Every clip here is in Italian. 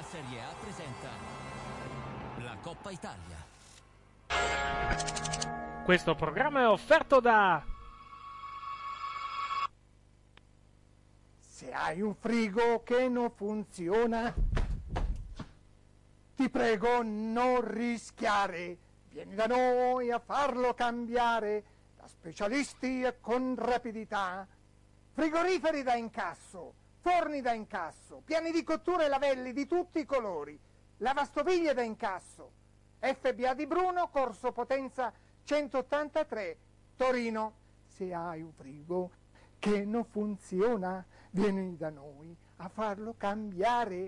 Serie A presenta la Coppa Italia. Questo programma è offerto da... Se hai un frigo che non funziona, ti prego non rischiare. Vieni da noi a farlo cambiare, da specialisti e con rapidità. Frigoriferi da incasso, forni da incasso, piani di cottura e lavelli di tutti i colori, lavastoviglie da incasso. FBA di Bruno, Corso Potenza 183, Torino. Se hai un frigo che non funziona, vieni da noi a farlo cambiare.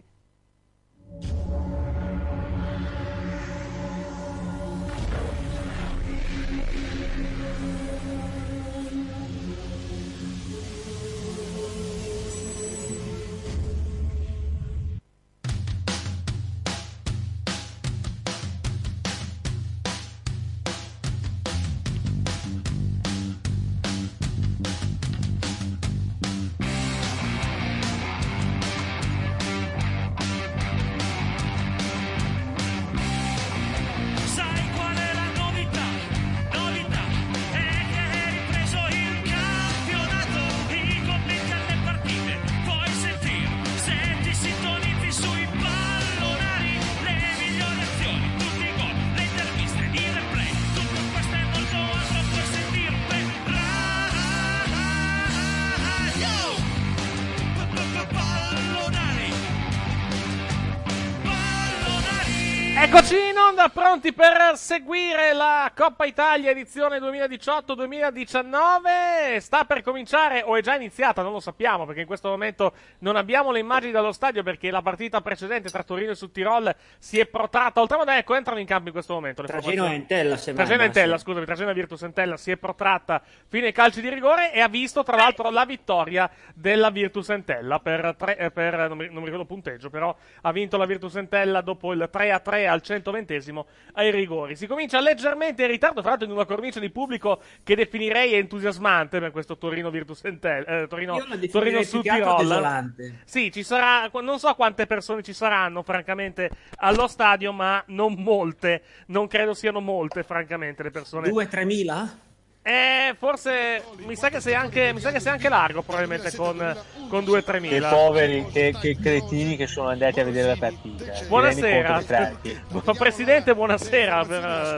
Eccoci in onda, pronti per seguire la Coppa Italia edizione 2018-2019. Sta per cominciare, o è già iniziata, non lo sappiamo, perché in questo momento non abbiamo le immagini dallo stadio, perché la partita precedente tra Torino e Südtirol si è protratta oltre. Ecco, entrano in campo in questo momento. Tragino e Entella, Tragino e Entella, scusami, Tragino e Virtus Entella si è protratta fino ai calci di rigore e ha visto, tra l'altro, la vittoria della Virtus Entella non mi ricordo il punteggio, però ha vinto la Virtus Entella dopo il 3-3 al 120esimo ai rigori. Si comincia leggermente in ritardo, fra l'altro in una cornice di pubblico che definirei entusiasmante per questo Torino Virtus Entella, Torino Südtirol. Sì, ci sarà, non so quante persone ci saranno francamente allo stadio, ma non molte, non credo siano molte francamente le persone. 2-3 mila? Forse mi sa che sei anche largo probabilmente con 2-3 mila. Che poveri, che cretini che sono andati a vedere la partita. Buonasera. Presidente, buonasera.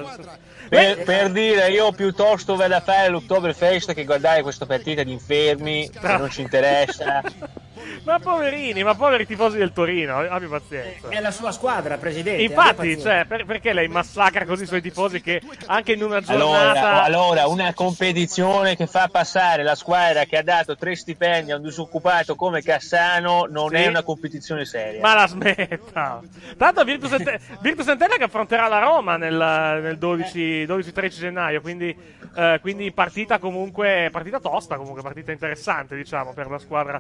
Per dire, io piuttosto vado a fare l'Oktoberfest che guardare questa partita di infermi che non ci interessa. Ma poveri tifosi del Torino, abbi pazienza. È la sua squadra, presidente. Infatti, cioè, perché lei massacra così i suoi tifosi che anche in una giornata... Allora, una competizione che fa passare la squadra che ha dato 3 stipendi a un disoccupato come Cassano non è una competizione seria. Ma la smetta! Tanto Virtus Entella che affronterà la Roma nel 12-13 gennaio, quindi partita tosta, comunque partita interessante, diciamo, per la squadra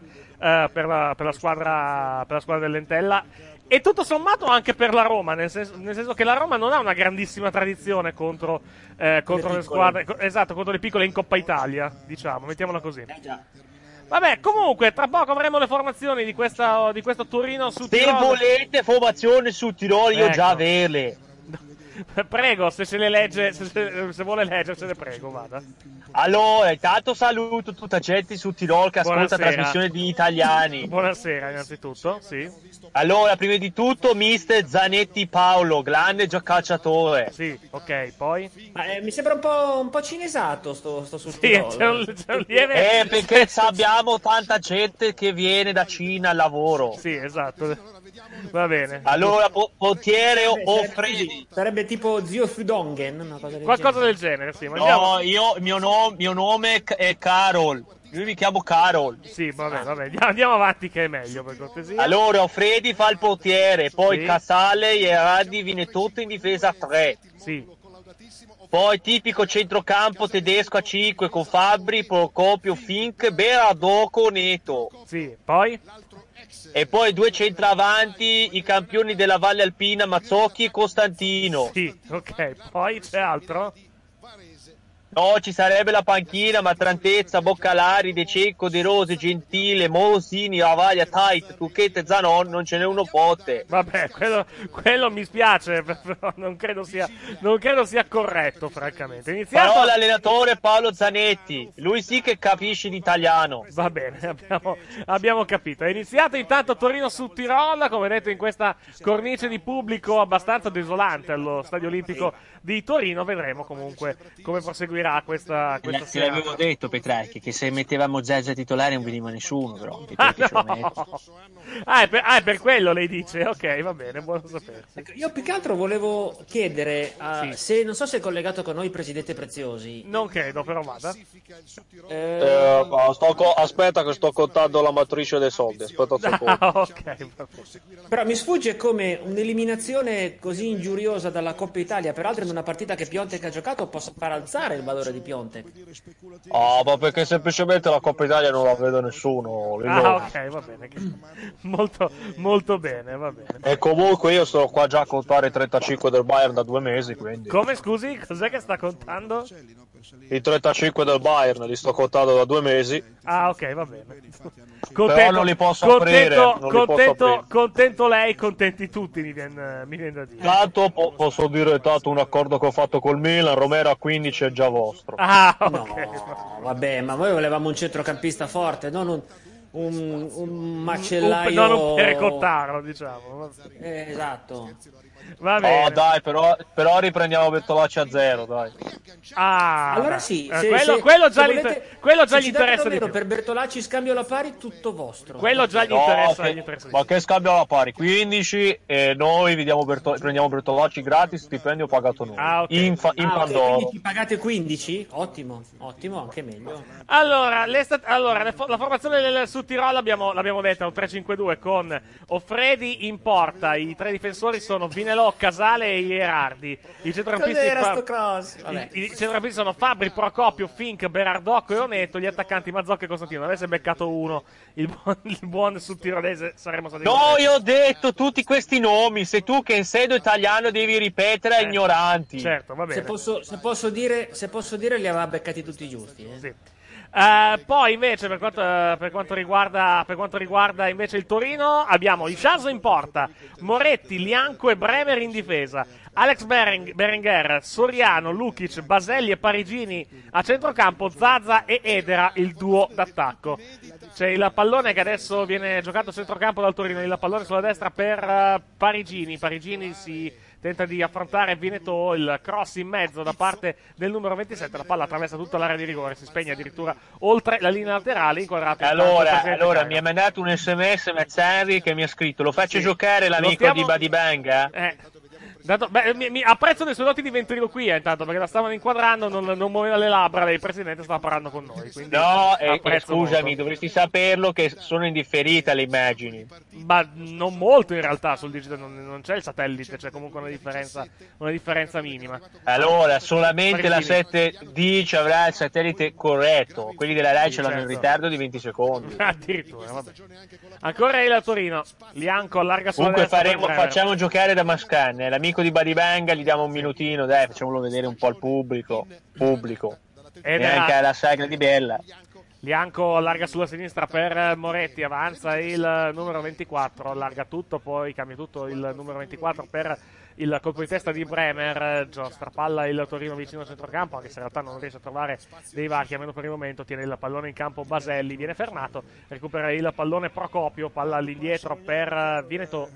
dell'Entella e tutto sommato anche per la Roma, nel senso che la Roma non ha una grandissima tradizione contro le squadre, contro le piccole in Coppa Italia, diciamo, mettiamola così. Vabbè, comunque, tra poco avremo le formazioni di questo Torino su Tirolo. Se volete formazione su Tirolo, io già averle. Prego, se se vuole leggersele, prego, vada. Allora, intanto saluto tutta gente su Tirol che ascolta la trasmissione di Italiani. Buonasera, innanzitutto, sì. Allora, prima di tutto, mister Zanetti Paolo, grande calciatore. Sì, ok, poi? Mi sembra un po' cinesato sto su Tirol. C'è un lieve... perché abbiamo tanta gente che viene da Cina al lavoro. Sì, esatto. Va bene. Allora, portiere o Freddy? Sarebbe tipo Zio Fudongen, qualcosa del genere, sì. Ma no, mio nome è Carol. Io mi chiamo Carol. Sì, vabbè. Andiamo avanti che è meglio, per cortesia. Allora, Freddy fa il portiere, poi Casale e Raddi viene tutto in difesa a 3. Sì. Poi tipico centrocampo tedesco a 5 con Fabbri, Procopio, Fink, Berardoco, Neto. Sì, poi? E poi 2 centravanti, i campioni della Valle Alpina, Mazzocchi e Costantino. Sì, ok. Poi c'è altro? No, ci sarebbe la panchina, Matrantezza, Boccalari, De Cecco, De Rose, Gentile, Morosini, Ravaglia, Tait, Tucchette, Zanon, non ce n'è uno pote. Vabbè, quello mi spiace, però non credo sia corretto, francamente. Però l'allenatore Paolo Zanetti, lui sì che capisce l'italiano. Va bene, abbiamo capito. È iniziato intanto Torino su Tirol, come detto in questa cornice di pubblico abbastanza desolante allo Stadio Olimpico di Torino. Vedremo comunque come proseguirà questa Te sera. l'avevo detto, Petrarchi, che se mettevamo Zezza titolare non veniva nessuno, però. È per quello lei dice, ok, va bene, buono sapersi. Ecco, io più che altro volevo chiedere, Sì. se non so se è collegato con noi il presidente Preziosi. Non credo, però vada. Aspetta che sto contando la matrice dei soldi. Aspetta un secondo. Ok, va bene. Però mi sfugge come un'eliminazione così ingiuriosa dalla Coppa Italia, peraltro in una partita che Piontek ha giocato, possa far alzare il valore di Piontek. Ma perché semplicemente la Coppa Italia non la vede nessuno. Ok, va bene. Molto, molto bene, va bene. E comunque io sto qua già a contare i 35 del Bayern da 2 mesi, quindi. Come, scusi? Cos'è che sta contando? I 35 del Bayern li sto contando da 2 mesi. Ah, ok, va bene. Però non li posso aprire. Contento lei, contenti tutti, mi viene da dire. Tanto posso dire tanto un accordo che ho fatto col Milan, Romero a 15 è già vostro. Ah, ok. No, vabbè, ma noi volevamo un centrocampista forte, non un macellaio. Non un pericottaro, diciamo. Esatto. Va bene. Oh, dai, però riprendiamo Bertolacci a 0, dai. Ah, allora sì, quello già gli interessa di più. Per Bertolacci scambio alla pari, tutto vostro. Quello già gli interessa di più. Ma che scambio alla pari? 15 e noi prendiamo Bertolacci gratis, stipendio pagato noi. Ah, ok. In Pandoro. Quindi ci pagate 15? Ottimo, anche meglio. Allora, la formazione del Sud Tirol l'abbiamo detta, un 3-5-2 con Offredi in porta. I tre difensori sono Vinelò, Casale e Ierardi. I centrocampisti sono Fabri, Procopio, Fink, Berardocco e Oneto. Gli attaccanti Mazzocchi e Costantino. Avesse beccato uno, il buon Sud Tirolese, saremmo stati Io ho detto tutti questi nomi. Sei tu che in sedo italiano devi ripetere a ignoranti. Certo, va bene. Se posso dire, li aveva beccati tutti giusti. Sì. Poi invece per quanto riguarda invece il Torino abbiamo Isciaso in porta, Moretti, Lianco e Bremer in difesa, Alex Berenguer, Soriano, Lukic, Baselli e Parigini a centrocampo, Zaza e Edera il duo d'attacco. C'è il pallone che adesso viene giocato a centrocampo dal Torino, il pallone sulla destra per Parigini si tenta di affrontare Veneto, il cross in mezzo da parte del numero 27, la palla attraversa tutta l'area di rigore, si spegne addirittura oltre la linea laterale, inquadrato. Allora mi ha mandato un SMS Mazzarri che mi ha scritto: lo faccio giocare l'amico di Badibanga? Mi apprezzo dei suoi doti di ventriloquia intanto, perché la stavano inquadrando, non muoveva le labbra, il presidente stava parlando con noi. Scusami, molto. dovresti saperlo che sono indifferite le immagini. Ma non molto in realtà, sul digitale non c'è il satellite, c'è comunque una differenza minima. Allora, solamente la 7D avrà il satellite corretto, quelli della Rai ce l'hanno in ritardo di 20 secondi. Addirittura, vabbè. Ancora il Torino, Lianco allarga sulla destra. Comunque facciamo giocare da Mascan, l'amico di Badibanga, gli diamo un minutino, dai, facciamolo vedere un po' al pubblico. E anche alla sagra di Bella. Lianco allarga sulla sinistra per Moretti, avanza il numero 24, allarga tutto, poi cambia tutto il numero 24 per il colpo di testa di Bremer, strapalla il Torino vicino al centrocampo, anche se in realtà non riesce a trovare dei varchi, almeno per il momento. Tiene il pallone in campo Baselli, viene fermato, recupera il pallone Procopio, palla all'indietro per Veneto,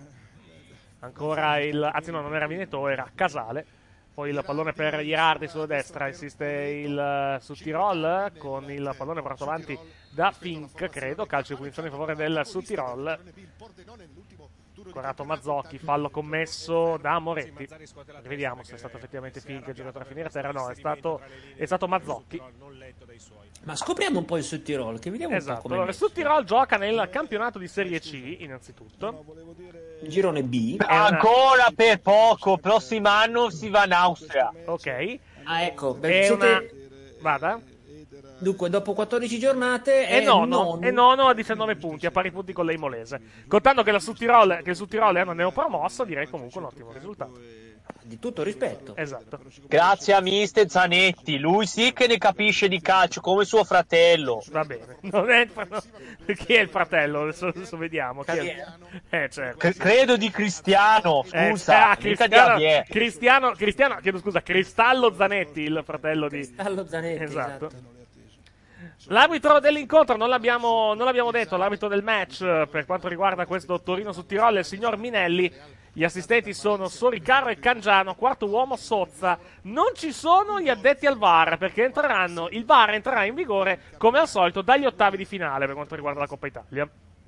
anzi no, non era Veneto, era Casale. Poi il pallone per Ierardi sulla destra, insiste il Sud Tirol con il pallone portato avanti da Fink, credo, calcio di punizione in favore del Sud Tirol. Corrado Mazzocchi, fallo commesso da Moretti. Vediamo se è stato effettivamente Fink il giocatore a finire a terra. No, è stato Mazzocchi. Ma scopriamo un po' il Sud Tirol, che vediamo un po' come. Allora, il Sud Tirol gioca nel campionato di Serie C, innanzitutto. Girone B. Ancora per poco, prossimo anno si va in Austria. Ok. Ah, ecco, Vada. Dunque, dopo 14 giornate è nono a 19 punti, a pari punti con l'Eimolese. Contando che il Sud Tirol è un neopromosso, direi comunque un ottimo risultato. di tutto rispetto. Esatto. Grazie a mister Zanetti, lui sì che ne capisce di calcio come suo fratello. Va bene. Non è chi è il fratello? Adesso vediamo. Chi è? Certo. Credo di Cristiano, scusa, mica di Javier. Cristiano, chiedo scusa, Cristallo Zanetti, il fratello di Cristallo Zanetti, esatto. L'arbitro dell'incontro non l'abbiamo detto, l'arbitro del match per quanto riguarda questo Torino su Tirol è il signor Minelli. Gli assistenti sono Soricarro e Cangiano, quarto uomo Sozza. Non ci sono gli addetti al VAR perché il VAR entrerà in vigore come al solito dagli ottavi di finale per quanto riguarda la Coppa Italia.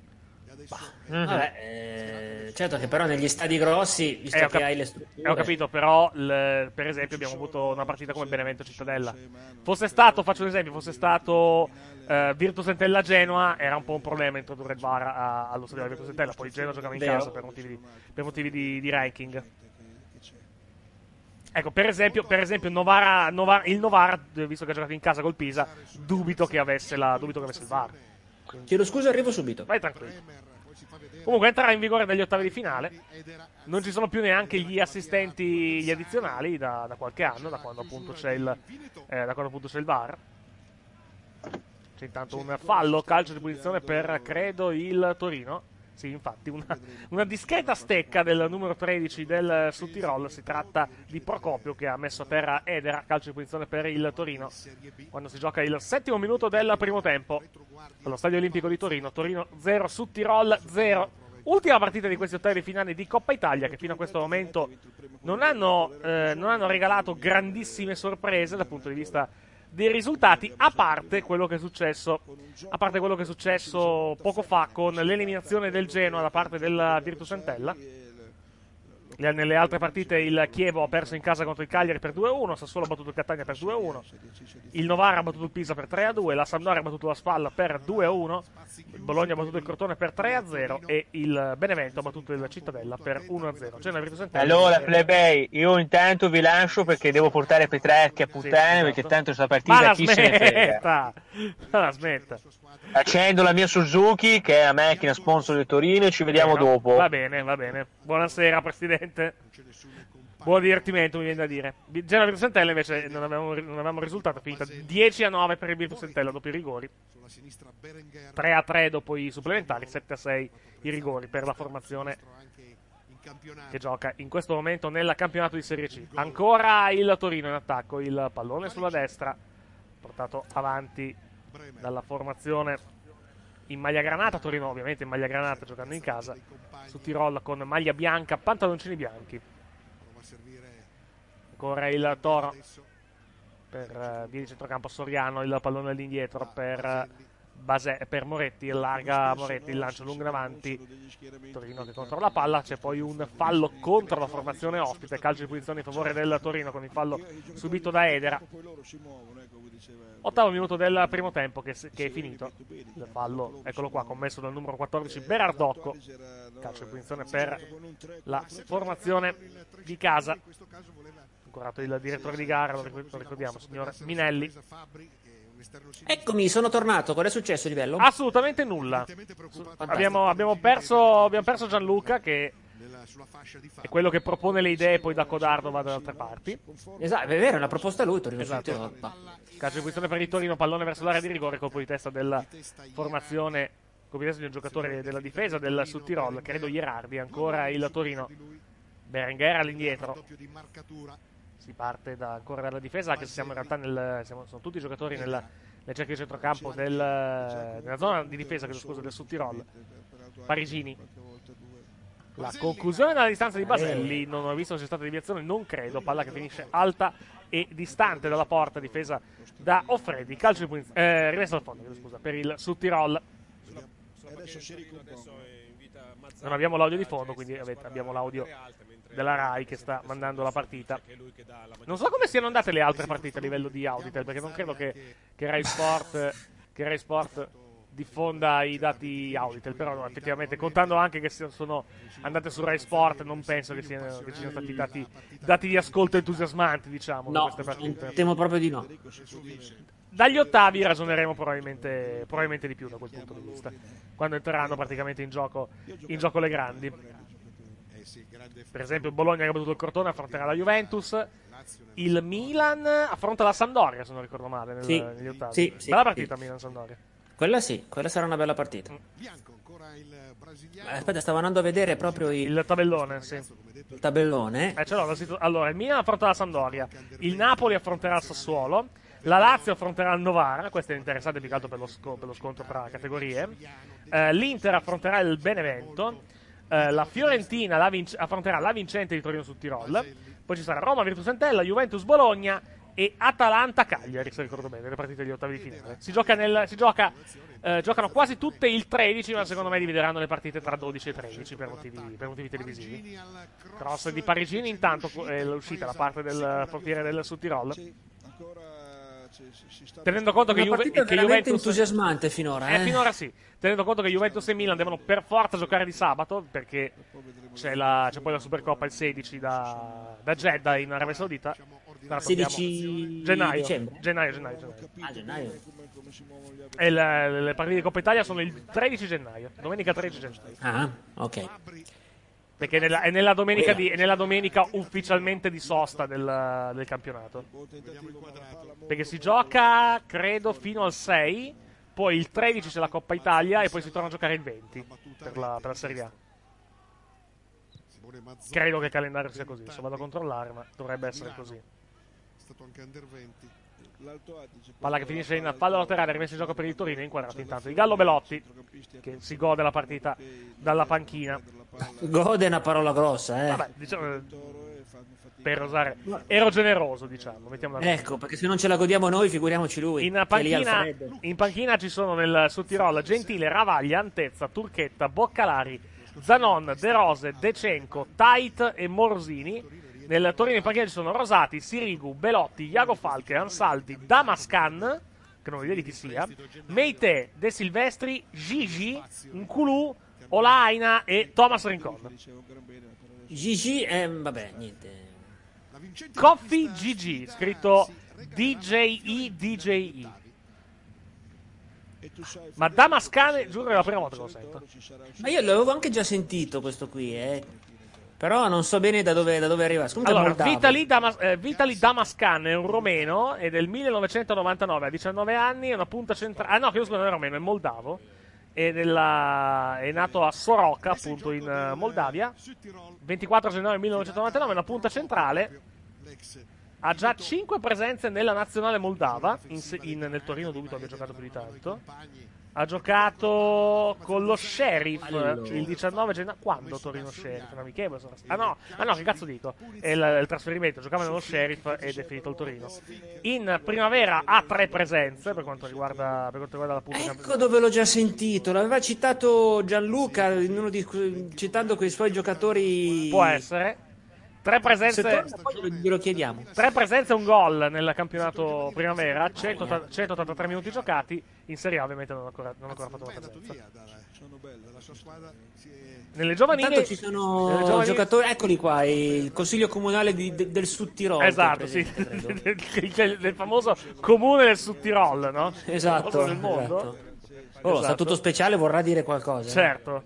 Vabbè, certo che però negli stadi grossi, visto che hai le strutture... Ho capito, però per esempio abbiamo avuto una partita come Benevento Cittadella. Faccio un esempio, fosse stato Virtus Entella Genoa, era un po' un problema introdurre il VAR allo stadio della Virtus Entella, poi Genoa giocava in casa per motivi di ranking. Ecco, per esempio il Novara, visto che ha giocato in casa col Pisa, dubito che avesse il VAR. Chiedo scusa, arrivo subito. Vai tranquillo. Comunque entrerà in vigore dagli ottavi di finale. Non ci sono più neanche gli assistenti, gli addizionali da qualche anno, da quando appunto c'è il VAR. C'è intanto un fallo, calcio di punizione per credo il Torino. Sì, infatti, una discreta stecca del numero 13 del Sudtirol. Si tratta di Procopio che ha messo a terra Edera, calcio di punizione per il Torino quando si gioca il 7° minuto del primo tempo allo Stadio Olimpico di Torino. Torino 0, Sudtirol 0. Ultima partita di questi ottavi di finale di Coppa Italia che fino a questo momento non hanno regalato grandissime sorprese dal punto di vista dei risultati, a parte quello che è successo poco fa con l'eliminazione del Genoa da parte della Virtus Entella. Nelle altre partite il Chievo ha perso in casa contro il Cagliari per 2-1, Sassuolo ha battuto il Catania per 2-1, il Novara ha battuto il Pisa per 3-2, la Sampdoria ha battuto la Spalla per 2-1, il Bologna ha battuto il Crotone per 3-0 e il Benevento ha battuto il Cittadella per 1-0. Cioè, Virtus Entella... Allora, plebei, io intanto vi lascio perché devo portare Petrarchi a puttane, sì, esatto. Perché tanto sta partita chi se ne frega. Ma la smetta. Accendo la mia Suzuki che è la macchina sponsor del Torino e ci vediamo dopo. Va bene. Buonasera Presidente. Buon divertimento, mi viene da dire. Genoa Virtus Entella invece non avevamo risultato, è finita 10-9 per il Virtus Entella dopo i rigori, 3-3 dopo i supplementari, 7-6 i rigori per la formazione che gioca in questo momento nel campionato di Serie C. Ancora il Torino in attacco, il pallone sulla destra portato avanti dalla formazione in maglia granata. Torino ovviamente in maglia granata giocando in casa, su Tirol con maglia bianca, pantaloncini bianchi. Ancora il Toro per via di centrocampo Soriano, il pallone all'indietro per Moretti, larga Moretti, il lancio lungo in avanti, Torino che controlla la palla. C'è poi un fallo contro la formazione ospite, calcio di punizione in favore del Torino con il fallo subito da Edera. 8° minuto del primo tempo che è finito. Il fallo, eccolo qua, commesso dal numero 14 Berardocco, calcio di punizione per la formazione di casa. Ancora il direttore di gara, lo ricordiamo, signor Minelli. Eccomi, sono tornato. Cosa è successo, Livello? Assolutamente nulla. Abbiamo perso Gianluca, che è quello che propone le idee, poi da Codardo va da altre parti. Esatto, è vero, è una proposta a lui, Torino. Esatto. Calcio di punizione per il Torino, pallone verso l'area di rigore, colpo di testa della formazione, colpo di testa di un giocatore della difesa del Sudtirol, credo Ierardi. Ancora il Torino, Berenguer all'indietro. Si parte ancora dalla difesa, anche se siamo in realtà sono tutti giocatori nel cerchio di centrocampo nella zona di difesa del Sudtirol. Parigini, la conclusione dalla distanza di Baselli, non ho visto se c'è stata deviazione, non credo. Palla che finisce alta e distante dalla porta, difesa da Offredi. Calcio di punizione rimessa al fondo, scusa, per il Sudtirol. Non abbiamo l'audio di fondo, quindi abbiamo l'audio della Rai che sta mandando la partita. Non so come siano andate le altre partite a livello di Auditel, perché non credo che Rai Sport diffonda i dati Auditel, però no, effettivamente contando anche che sono andate su Rai Sport, non penso che ci siano stati dati di ascolto entusiasmanti, diciamo, no, di queste partite. Temo proprio di no. Dagli ottavi ragioneremo probabilmente di più da quel punto di vista, quando entreranno praticamente in gioco le grandi. Per esempio il Bologna che ha battuto il Crotone affronterà la Juventus, il Milan affronta la Sampdoria, se non ricordo male, negli ottavi. Sì, bella partita Milan-Sampdoria. Quella sarà una bella partita. Aspetta, stavo andando a vedere proprio il tabellone, sì. Il tabellone. Ce l'ho, allora, il Milan affronta la Sampdoria, il Napoli affronterà il Sassuolo, la Lazio affronterà il Novara, questo è interessante più che altro per lo scontro tra categorie, l'Inter affronterà il Benevento, la Fiorentina affronterà la vincente di Torino sul Tirol, poi ci sarà Roma, Virtus Entella, Juventus Bologna e Atalanta Cagliari, se ricordo bene, le partite degli ottavi di finale. Giocano quasi tutte il 13, ma secondo me divideranno le partite tra 12 e 13 per motivi televisivi. Cross di Parigini, intanto è l'uscita da parte del portiere del Sud-Tirol. Tenendo conto che Juventus entusiasmante finora. Finora sì. Tenendo conto che Juventus e Milan devono per forza giocare di sabato, perché c'è poi la Supercoppa il 16 da Jeddah in Arabia Saudita. 16 gennaio. Dicembre. Gennaio. E le partite di Coppa Italia sono il 13 gennaio. Domenica 13 gennaio. Ah, ok. Perché è nella domenica ufficialmente di sosta del campionato. Perché si gioca, credo, fino al 6. Poi il 13 c'è la Coppa Italia e poi si torna a giocare il 20 per la Serie A. Credo che il calendario sia così. Adesso vado a controllare, ma dovrebbe essere così. Palla che finisce in fallo laterale, rimessa in gioco per il Torino, inquadrato intanto il Gallo Belotti, che si gode la partita dalla panchina. Gode è una parola grossa, Vabbè, diciamo, per osare, ero generoso, diciamo. Ecco, perché se non ce la godiamo noi, figuriamoci lui. In panchina ci sono nel Sud Tirol Gentile, Ravaglia, Antezza, Turchetta, Boccalari, Zanon, De Rose, Decenco, Tait e Morsini. Nel Torino in panchina ci sono Rosati, Sirigu, Belotti, Iago Falche, Ansaldi, Damascan, che non vedi chi sia, Meite, De Silvestri, Gigi, Nkulu, Olaina e Thomas Rincon. Gigi, vabbè, niente. Coffee GG, scritto DJI. Ma Damascan, giuro, è la prima volta che lo sento. Ma io l'avevo anche già sentito questo qui, Però non so bene da dove arriva. Allora, Vitali Damascan è un romeno, è del 1999, ha 19 anni, è una punta centrale. Ah no, che io non è romeno, è moldavo. È nato a Soroka, appunto, in Moldavia. 24 gennaio 1999, è una punta centrale. Ha già 5 presenze nella nazionale moldava. Nel Torino dubito abbia giocato più di tanto. Ha giocato con lo Sheriff il 19 gennaio. Quando Torino Sheriff? No, che cazzo dico? È il trasferimento. Giocava nello Sheriff ed è finito il Torino. In primavera ha 3 presenze per quanto riguarda la punta. Ecco dove l'ho già sentito. L'aveva citato Gianluca, citando quei suoi giocatori. Può essere. 3 presenze. Poi glielo chiediamo. 3 presenze e un gol nel campionato primavera. 183 minuti giocati. In Serie A ovviamente non ha ancora fatto una presenza. Nelle giovanili intanto ci sono giocatori, eccoli qua, il consiglio comunale del Sud Tirol. Esatto, presente, sì. del famoso comune del Sud Tirol, no? Esatto. Del mondo. Esatto. Statuto speciale vorrà dire qualcosa. Certo.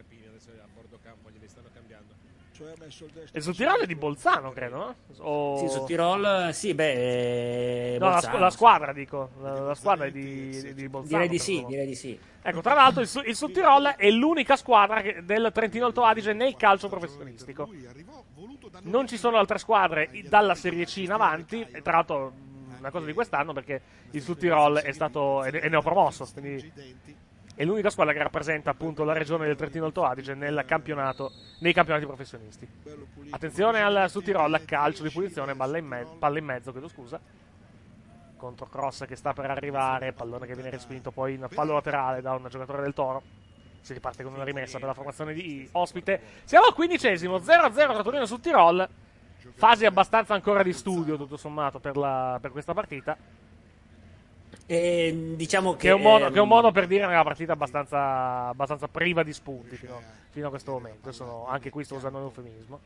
Il Sud Tirol è di Bolzano, credo, no? Sì, Sud Tirol, sì, Bolzano, la squadra, dico. La squadra è di Bolzano. Direi di sì. Ecco, tra l'altro il Sud Tirol è l'unica squadra del Trentino Alto Adige nel calcio professionistico. Non ci sono altre squadre dalla Serie C in avanti, e tra l'altro una cosa di quest'anno perché il Sud Tirol è neopromosso, quindi è l'unica squadra che rappresenta appunto la regione del Trentino Alto Adige nei campionati professionisti. Attenzione al Sud Tirol, calcio di punizione, palla in mezzo, chiedo scusa. Controcross che sta per arrivare, pallone che viene respinto poi in fallo laterale da un giocatore del Toro. Si riparte con una rimessa per la formazione di ospite. Siamo al 15esimo, 0-0 tra Torino e Sud Tirol. Fase abbastanza ancora di studio, tutto sommato, per questa partita. Diciamo che è un modo per dire una partita abbastanza priva di spunti fino a questo momento. Anche qui sto usando un eufemismo.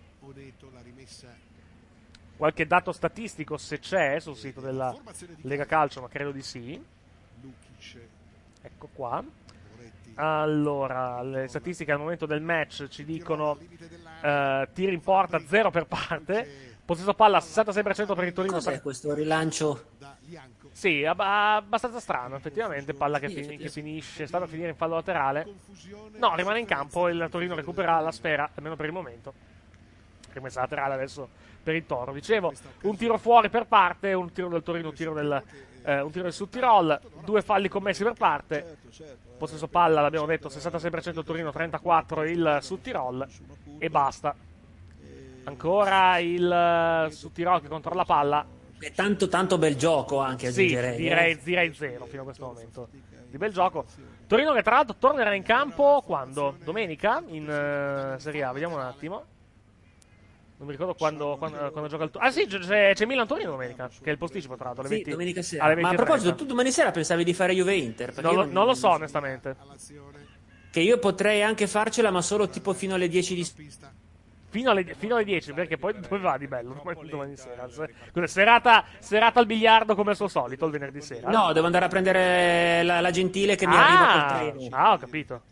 Qualche dato statistico se c'è sul sito della Lega Calcio, ma credo di sì. Ecco qua. Allora, le statistiche al momento del match ci dicono tiri in porta 0 per parte, possesso palla 66% per il Torino. Cos'è questo rilancio? Sì, abbastanza strano, effettivamente. Palla che finisce, sta per finire in fallo laterale. No, rimane in campo, il Torino recupera la sfera, almeno per il momento. Rimessa laterale adesso per il Toro. Dicevo, un tiro fuori per parte, un tiro del Torino, un tiro del Sud Tirol, 2 falli commessi per parte. Possesso palla, l'abbiamo detto, 66% il Torino, 34% il Sud Tirol. E basta. Ancora il Sud Tirol che controlla la palla. È tanto bel gioco anche, aggiungerei. Sì, direi 0 fino a questo momento. Di bel gioco. Torino che tra l'altro tornerà in campo quando? Domenica in Serie A, vediamo un attimo. Non mi ricordo quando gioca il Torino. Ah sì, c'è Milan-Torino domenica, che è il posticipo tra l'altro. Sì, domenica sera. Ma a proposito, tu domani sera pensavi di fare Juve-Inter? Non lo so onestamente. Che io potrei anche farcela, ma solo tipo fino alle 10 di... Fino alle 10, perché poi dove va di bello domani sera? Serata al biliardo come al suo solito il venerdì sera. No, devo andare a prendere la Gentile che mi arriva col treno. Ah, ho capito.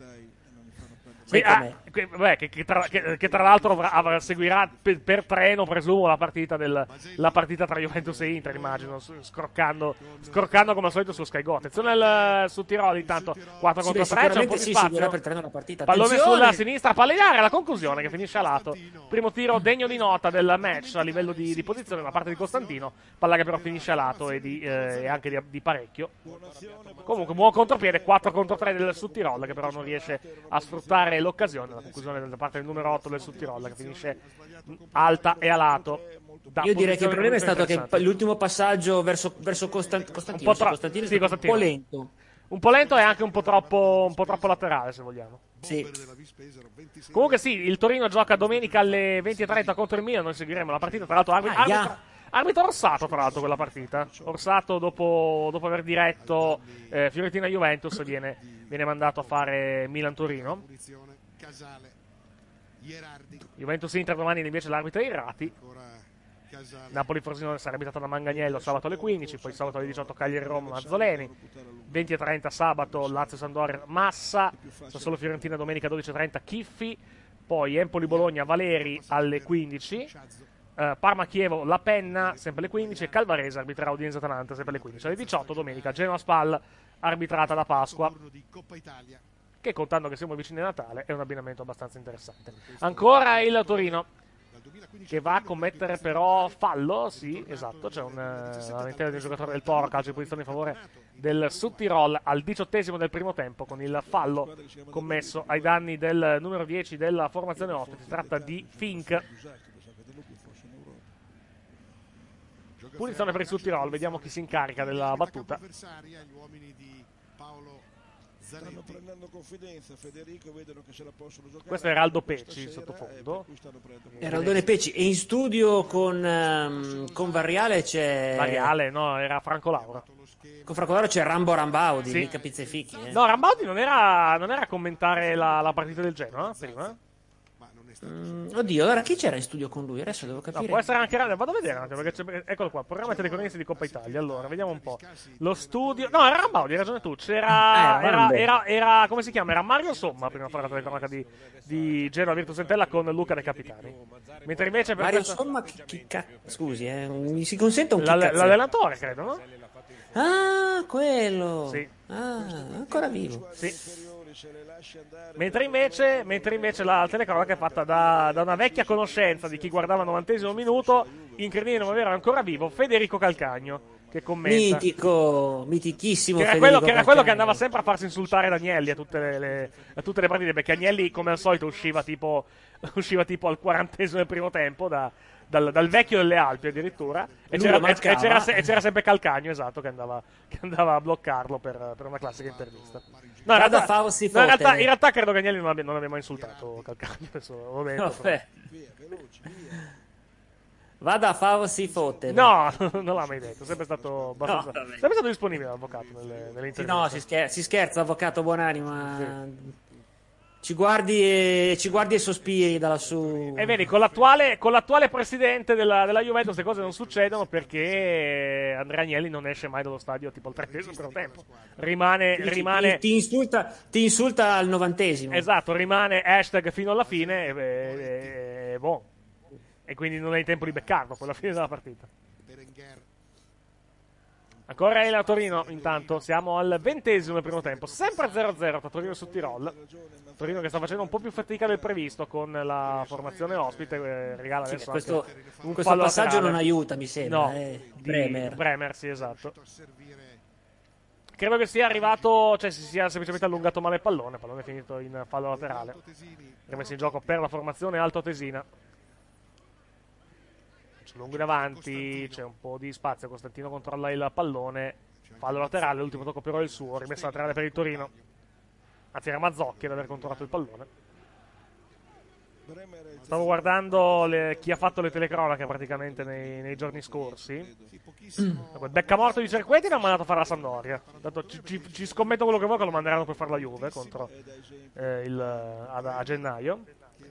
Che tra l'altro seguirà per treno, presumo, la partita tra Juventus e Inter, immagino, scorcando come al solito su Sky Go. Attenzione su Tirol, intanto 4 contro 3, c'è un po' di spazio. Seguirà per treno la partita. Pallone sulla sinistra, palla in area, la conclusione che finisce a lato. Primo tiro degno di nota del match a livello di posizione da parte di Costantino, palla che però finisce a lato e anche di parecchio. Comunque buon contropiede, 4 contro 3 del Sud Tirol, che però non riesce a sfruttare l'occasione, la conclusione da parte del numero 8 del Sud Tirol, che finisce alta e a lato. Io direi che il problema è stato che l'ultimo passaggio verso Costantino è un po' lento. Un po' lento e anche un po' troppo laterale, se vogliamo. Sì. Comunque sì, il Torino gioca domenica alle 20:30 contro il Milan, noi seguiremo la partita, tra l'altro arbitro Orsato, tra l'altro, quella partita. Orsato, dopo aver diretto Fiorentina-Juventus, viene mandato a fare Milan-Torino. Juventus-Inter domani invece l'arbitro è Irrati. Napoli-Frosinone sarà arbitrata da Manganiello sabato alle 15, poi sabato alle 18 Cagliari-Roma Mazzoleni, 20:30 sabato Lazio-Sampdoria Massa, Sassuolo-Fiorentina domenica 12:30 Chiffi, poi Empoli-Bologna Valeri alle 15, Parma-Chievo La Penna sempre alle 15 e Calvarese arbiterà Udinese Atalanta sempre alle 15. Alle 18 domenica Genoa-Spal arbitrata da Pasqua, che contando che siamo vicini a Natale è un abbinamento abbastanza interessante. Ancora il Torino che va a commettere però fallo, sì, esatto, c'è un lamentela del giocatore del Toro, calcio di posizione in favore del Sud Tirol al 18° del primo tempo, con il fallo commesso ai danni del numero 10 della formazione ospite. Si tratta di Fink. Punizione per il Sud Tirol, vediamo chi si incarica della battuta. Stanno prendendo confidenza, Federico, vedono che se la possono giocare. Questo è Eraldo Pecci in sottofondo. Eraldone Pecci. E in studio con Variale c'è... Variale, no, era Franco Laura. Con Franco Laura c'è Rambo Rambaudi, sì. Mica Pizzefichi. No, Rambaudi non era a commentare la partita del Genoa prima? Oddio, allora chi c'era in studio con lui? Adesso devo capire. No, può essere anche vado a vedere anche perché eccolo qua, programma telecronisti di Coppa Italia. Allora, vediamo un po'. Lo studio. No, era Rambaudi, hai ragione tu. Era come si chiama? Era Mario Somma prima di fare la telecronaca di Genoa Virtus Entella con Luca De Capitani. Mentre invece per Mario Somma scusi, mi si consente un l'allenatore, credo, no? Ah, quello. Sì. Ah, ancora vivo. Sì. Mentre invece la telecronaca è fatta da una vecchia conoscenza di chi guardava il 90° minuto, incredibile non avere ancora vivo, Federico Calcagno, che commenta. Mitichissimo che era quello che andava sempre a farsi insultare da Agnelli a tutte le partite, perché Agnelli come al solito usciva tipo al 40° del primo tempo dal vecchio delle Alpi addirittura, e c'era sempre Calcagno, esatto, che andava a bloccarlo per una classica intervista. No, in realtà credo che Agnelli non abbia mai insultato Calcagno. Vada a Favo si fotte. No, non l'ha mai detto, sempre stato sempre stato disponibile l'avvocato nelle interviste. No, si scherza, avvocato buonanima. Ci guardi e sospiri da lassù. E vedi, con l'attuale presidente della Juventus queste cose non succedono perché Andrea Agnelli non esce mai dallo stadio tipo al 30° primo tempo. Rimane Ti insulta al 90°. Esatto, rimane hashtag fino alla fine e boh. E quindi non hai tempo di beccarlo poi alla fine della partita. Ancora il Torino, intanto siamo al 20° del primo tempo, sempre 0-0 tra Torino su Tirol. Torino che sta facendo un po' più fatica del previsto con la formazione ospite, regala adesso Sì, questo un passaggio laterale. non aiuta, mi sembra. No, Bremer. sì, esatto. Credo che sia arrivato, cioè si sia semplicemente allungato male il pallone è finito in fallo laterale. Rimesso in gioco per la formazione altoatesina. Lungo in avanti, c'è un po' di spazio, Costantino controlla il pallone, fallo laterale, l'ultimo tocco però è il suo, rimessa laterale per il Torino, anzi era Mazzocchi ad aver controllato il pallone. Stavo guardando chi ha fatto le telecronache praticamente nei giorni scorsi. Quel beccamorto di Cerqueti l'ha mandato a fare la Sampdoria. Tanto ci scommetto quello che vuoi che lo manderanno per fare la Juve contro a gennaio.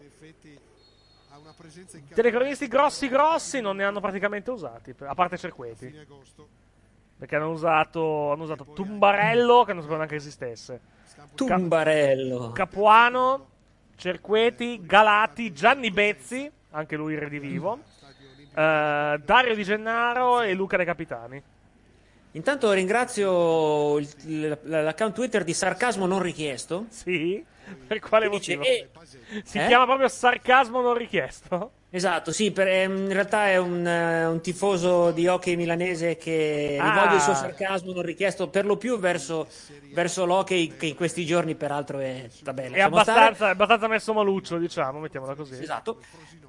Telecronisti grossi non ne hanno praticamente usati, a parte Cerqueti, perché hanno usato Tumbarello, che non sapevo neanche esistesse, Tumbarello, Capuano, Cerqueti, Galati, Gianni Bezzi, anche lui redivivo, Dario Di Gennaro e Luca De Capitani. Intanto ringrazio l'account Twitter di Sarcasmo Non Richiesto. Sì? Per quale motivo? Si Eh? chiama proprio Sarcasmo Non Richiesto? Esatto, sì, in realtà è un tifoso di hockey milanese che rivolge il suo sarcasmo non richiesto per lo più verso l'hockey, che in questi giorni peraltro è tabella. È abbastanza messo maluccio, diciamo, mettiamola così. Esatto.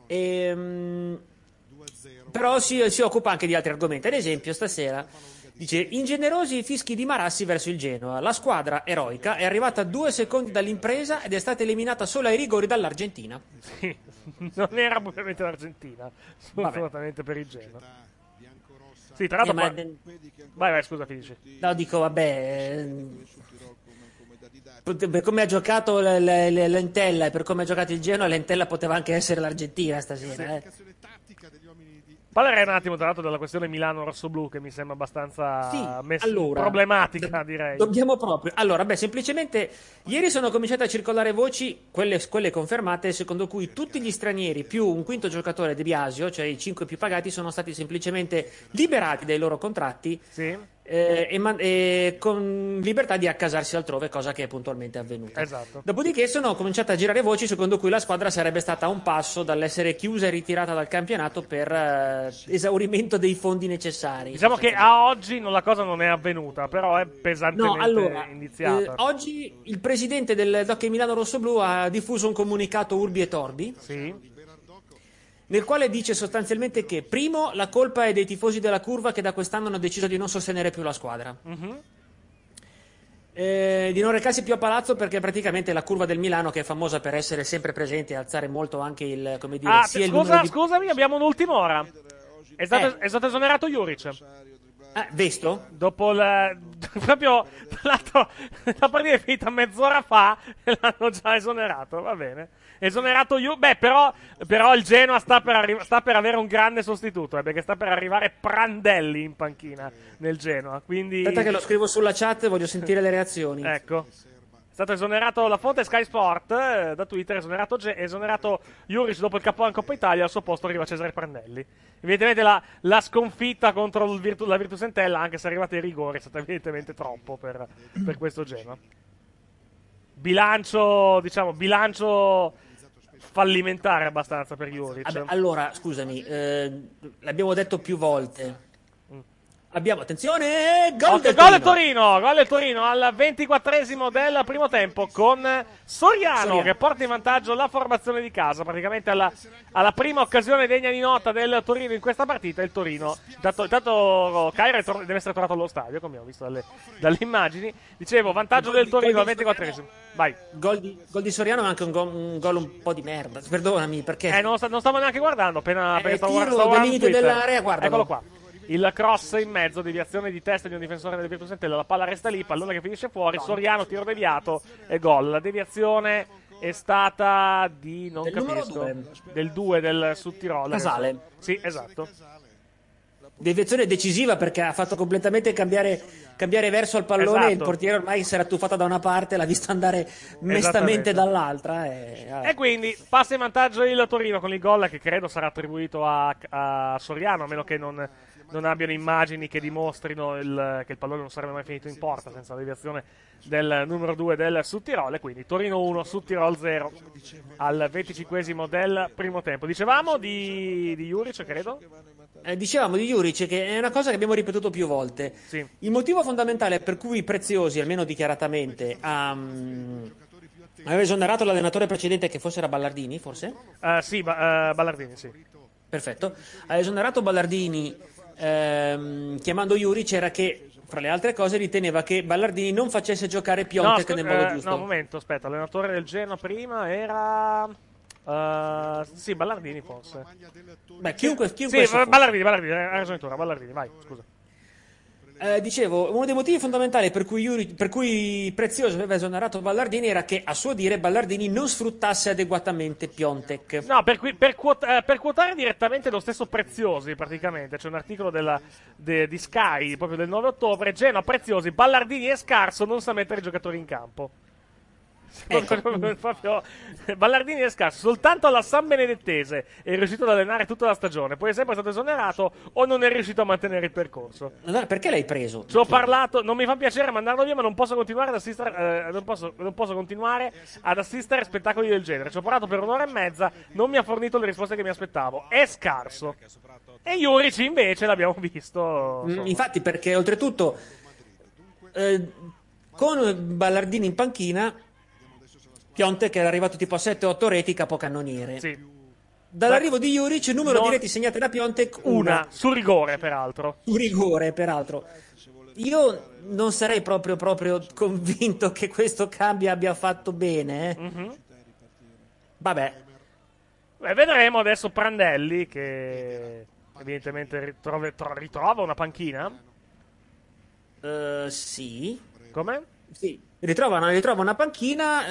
Però si occupa anche di altri argomenti. Ad esempio, stasera dice: ingenerosi fischi di Marassi verso il Genoa. La squadra eroica è arrivata a 2 secondi dall'impresa ed è stata eliminata solo ai rigori dall'Argentina. Sì, non era propriamente l'Argentina, fortunatamente per il Genoa. Sì, tra l'altro vai, scusa, finisci. No, dico, vabbè, per come ha giocato l'Entella e per come ha giocato il Genoa, l'Entella poteva anche essere l'Argentina stasera. Parlerei un attimo tra l'altro della questione Milano-Rossoblu, che mi sembra abbastanza problematica, direi. Dobbiamo proprio. Allora, semplicemente ieri sono cominciate a circolare voci, quelle confermate, secondo cui tutti gli stranieri più un quinto giocatore De Biasio, cioè i 5 più pagati, sono stati semplicemente liberati dai loro contratti. Sì. E con libertà di accasarsi altrove, cosa che è puntualmente avvenuta. Esatto. Dopodiché sono cominciate a girare voci secondo cui la squadra sarebbe stata a un passo dall'essere chiusa e ritirata dal campionato per esaurimento dei fondi necessari. Diciamo che a oggi la cosa non è avvenuta, però è pesantemente iniziata. Oggi il presidente del Hockey Milano Rossoblu ha diffuso un comunicato Urbi et Orbi. Sì. Nel quale dice sostanzialmente che, primo, la colpa è dei tifosi della curva che da quest'anno hanno deciso di non sostenere più la squadra. Di non recarsi più a Palazzo perché praticamente la curva del Milano, che è famosa per essere sempre presente e alzare molto anche il, come dire, scusami, abbiamo un'ultima ora. È stato esonerato Juric. Visto? Dopo proprio la partita è finita mezz'ora fa e l'hanno già esonerato, va bene. Esonerato però il Genoa sta per avere un grande sostituto, perché sta per arrivare Prandelli in panchina nel Genoa, quindi... Aspetta che lo scrivo sulla chat, voglio sentire le reazioni. Ecco. È stato esonerato la fonte Sky Sport da Twitter, esonerato Juric dopo il capodanno Coppa Italia, al suo posto arriva Cesare Prandelli. Evidentemente la sconfitta contro la Virtus Entella, anche se è arrivata ai rigori, è stata evidentemente troppo per questo Genoa. Bilancio fallimentare abbastanza per Juric. Allora, scusami, l'abbiamo detto più volte. Attenzione, gol del Torino al 24esimo del primo tempo con Soriano che porta in vantaggio la formazione di casa, praticamente alla prima occasione degna di nota del Torino in questa partita. Il Torino, intanto Cairo deve essere tornato allo stadio, come ho visto dalle immagini. Dicevo, vantaggio del Torino al 24esimo. Vai. Gol di Soriano è anche un gol un po' di merda, perdonami, perché non stavo neanche guardando, appena stavo guardando Twitter. limite dell'area, guardalo. Eccolo qua. Il cross in mezzo, deviazione di testa di un difensore del Virtus Entella, la palla resta lì, pallone che finisce fuori, Soriano, tiro deviato e gol. La deviazione è stata di, non Del numero capisco, 2. del 2 del Sudtirolo. Casale. Sì, esatto. Deviazione decisiva perché ha fatto completamente cambiare verso al pallone. Esatto. Il portiere ormai si era tuffato da una parte, l'ha visto andare mestamente dall'altra. E quindi passa in vantaggio il Torino con il gol che credo sarà attribuito a Soriano, a meno che non abbiano immagini che dimostrino che il pallone non sarebbe mai finito in porta senza la deviazione del numero 2 del Sudtirolo. Quindi Torino 1, Sudtirolo 0 al 25esimo del primo tempo. Dicevamo di Juric, credo. Dicevamo di Juric, che è una cosa che abbiamo ripetuto più volte. Sì. Il motivo fondamentale per cui Preziosi, almeno dichiaratamente, aveva esonerato l'allenatore precedente, che forse era Ballardini, forse? Sì, Ballardini, sì. Perfetto. Ha esonerato Ballardini chiamando Juric, era che, fra le altre cose, riteneva che Ballardini non facesse giocare Piontek nel modo giusto. No, un momento, aspetta, allenatore del Genoa prima era... sì, Ballardini forse. Beh, chiunque sì, fosse. Ballardini, hai ragione tu, Ballardini, vai, scusa. Dicevo, uno dei motivi fondamentali per cui Prezioso aveva esonerato Ballardini era che, a suo dire, Ballardini non sfruttasse adeguatamente Piontek. No, per quotare direttamente lo stesso Preziosi, praticamente, c'è un articolo di Sky, proprio del 9 ottobre, Genoa, Preziosi, Ballardini è scarso, non sa mettere i giocatori in campo. Ecco. Proprio, Ballardini è scarso, soltanto alla San Benedettese è riuscito ad allenare tutta la stagione, poi è sempre stato esonerato o non è riuscito a mantenere il percorso. Allora, perché l'hai preso? Ci ho parlato, non mi fa piacere mandarlo via, ma non posso continuare ad assistere, non posso continuare ad assistere a spettacoli del genere. Ci ho parlato per un'ora e mezza, non mi ha fornito le risposte che mi aspettavo. È scarso. E Juric invece l'abbiamo visto. Infatti, perché oltretutto con Ballardini in panchina, Piontek era arrivato tipo a 7-8 reti, capocannoniere. Sì. Dall'arrivo di Juric, il numero di reti segnate da Piontek, una. Su rigore, peraltro. Su rigore, peraltro. Io non sarei proprio convinto che questo cambio abbia fatto bene. Vabbè. Beh, vedremo adesso Prandelli, che evidentemente ritrova una panchina. Sì. Come? Sì. Ritrova una panchina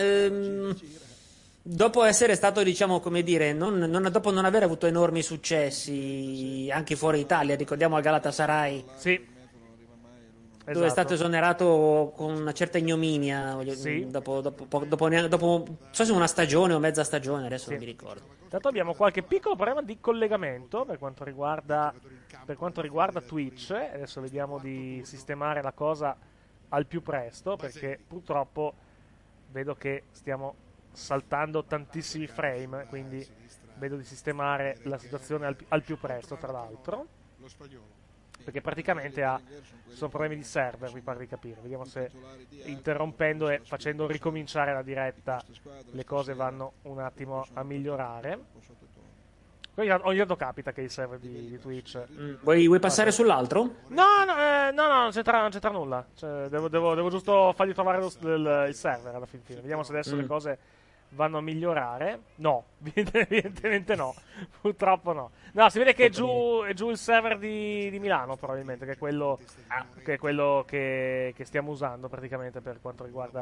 dopo essere stato, diciamo, come dire, dopo non aver avuto enormi successi anche fuori Italia. Ricordiamo al Galatasaray, sì, dove è stato esonerato con una certa ignominia, sì. dopo non so se una stagione o mezza stagione, adesso sì. non mi ricordo. Intanto abbiamo qualche piccolo problema di collegamento per quanto riguarda Twitch. Adesso vediamo di sistemare la cosa al più presto, perché purtroppo vedo che stiamo saltando tantissimi frame, quindi vedo di sistemare la situazione al più presto, tra l'altro, perché praticamente sono problemi di server, mi pare di capire. Vediamo se interrompendo e facendo ricominciare la diretta le cose vanno un attimo a migliorare. Ogni tanto capita che il server di Twitch... Vuoi passare sull'altro? No, non c'entra nulla. Cioè, devo giusto fargli trovare il server alla fin fine. Vediamo se adesso le cose vanno a migliorare. No, evidentemente no. Purtroppo no. No, si vede che è giù il server di Milano, probabilmente, che è quello che stiamo usando praticamente per quanto riguarda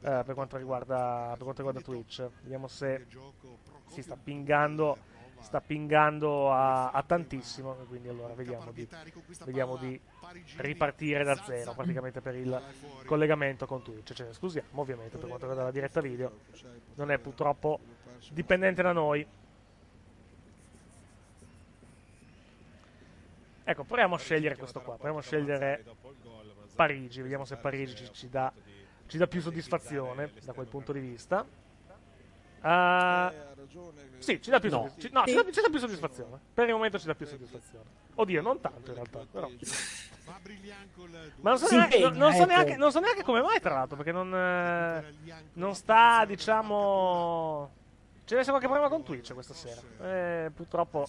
Twitch. Vediamo se si sta pingando a tantissimo, quindi allora vediamo di ripartire da zero praticamente per il collegamento con Twitch. Ce ne scusiamo ovviamente per quanto riguarda la diretta video, non è purtroppo dipendente da noi. Ecco, proviamo a scegliere questo qua, proviamo a scegliere Parigi, vediamo se Parigi ci dà più soddisfazione da quel punto di vista. Sì, ci dà più soddisfazione. Ci dà più soddisfazione. Per il momento ci dà più soddisfazione. Oddio, non tanto in realtà, però. Ma non so neanche come mai, tra l'altro, perché non sta, diciamo... C'è deve essere qualche problema con Twitch questa sera. Purtroppo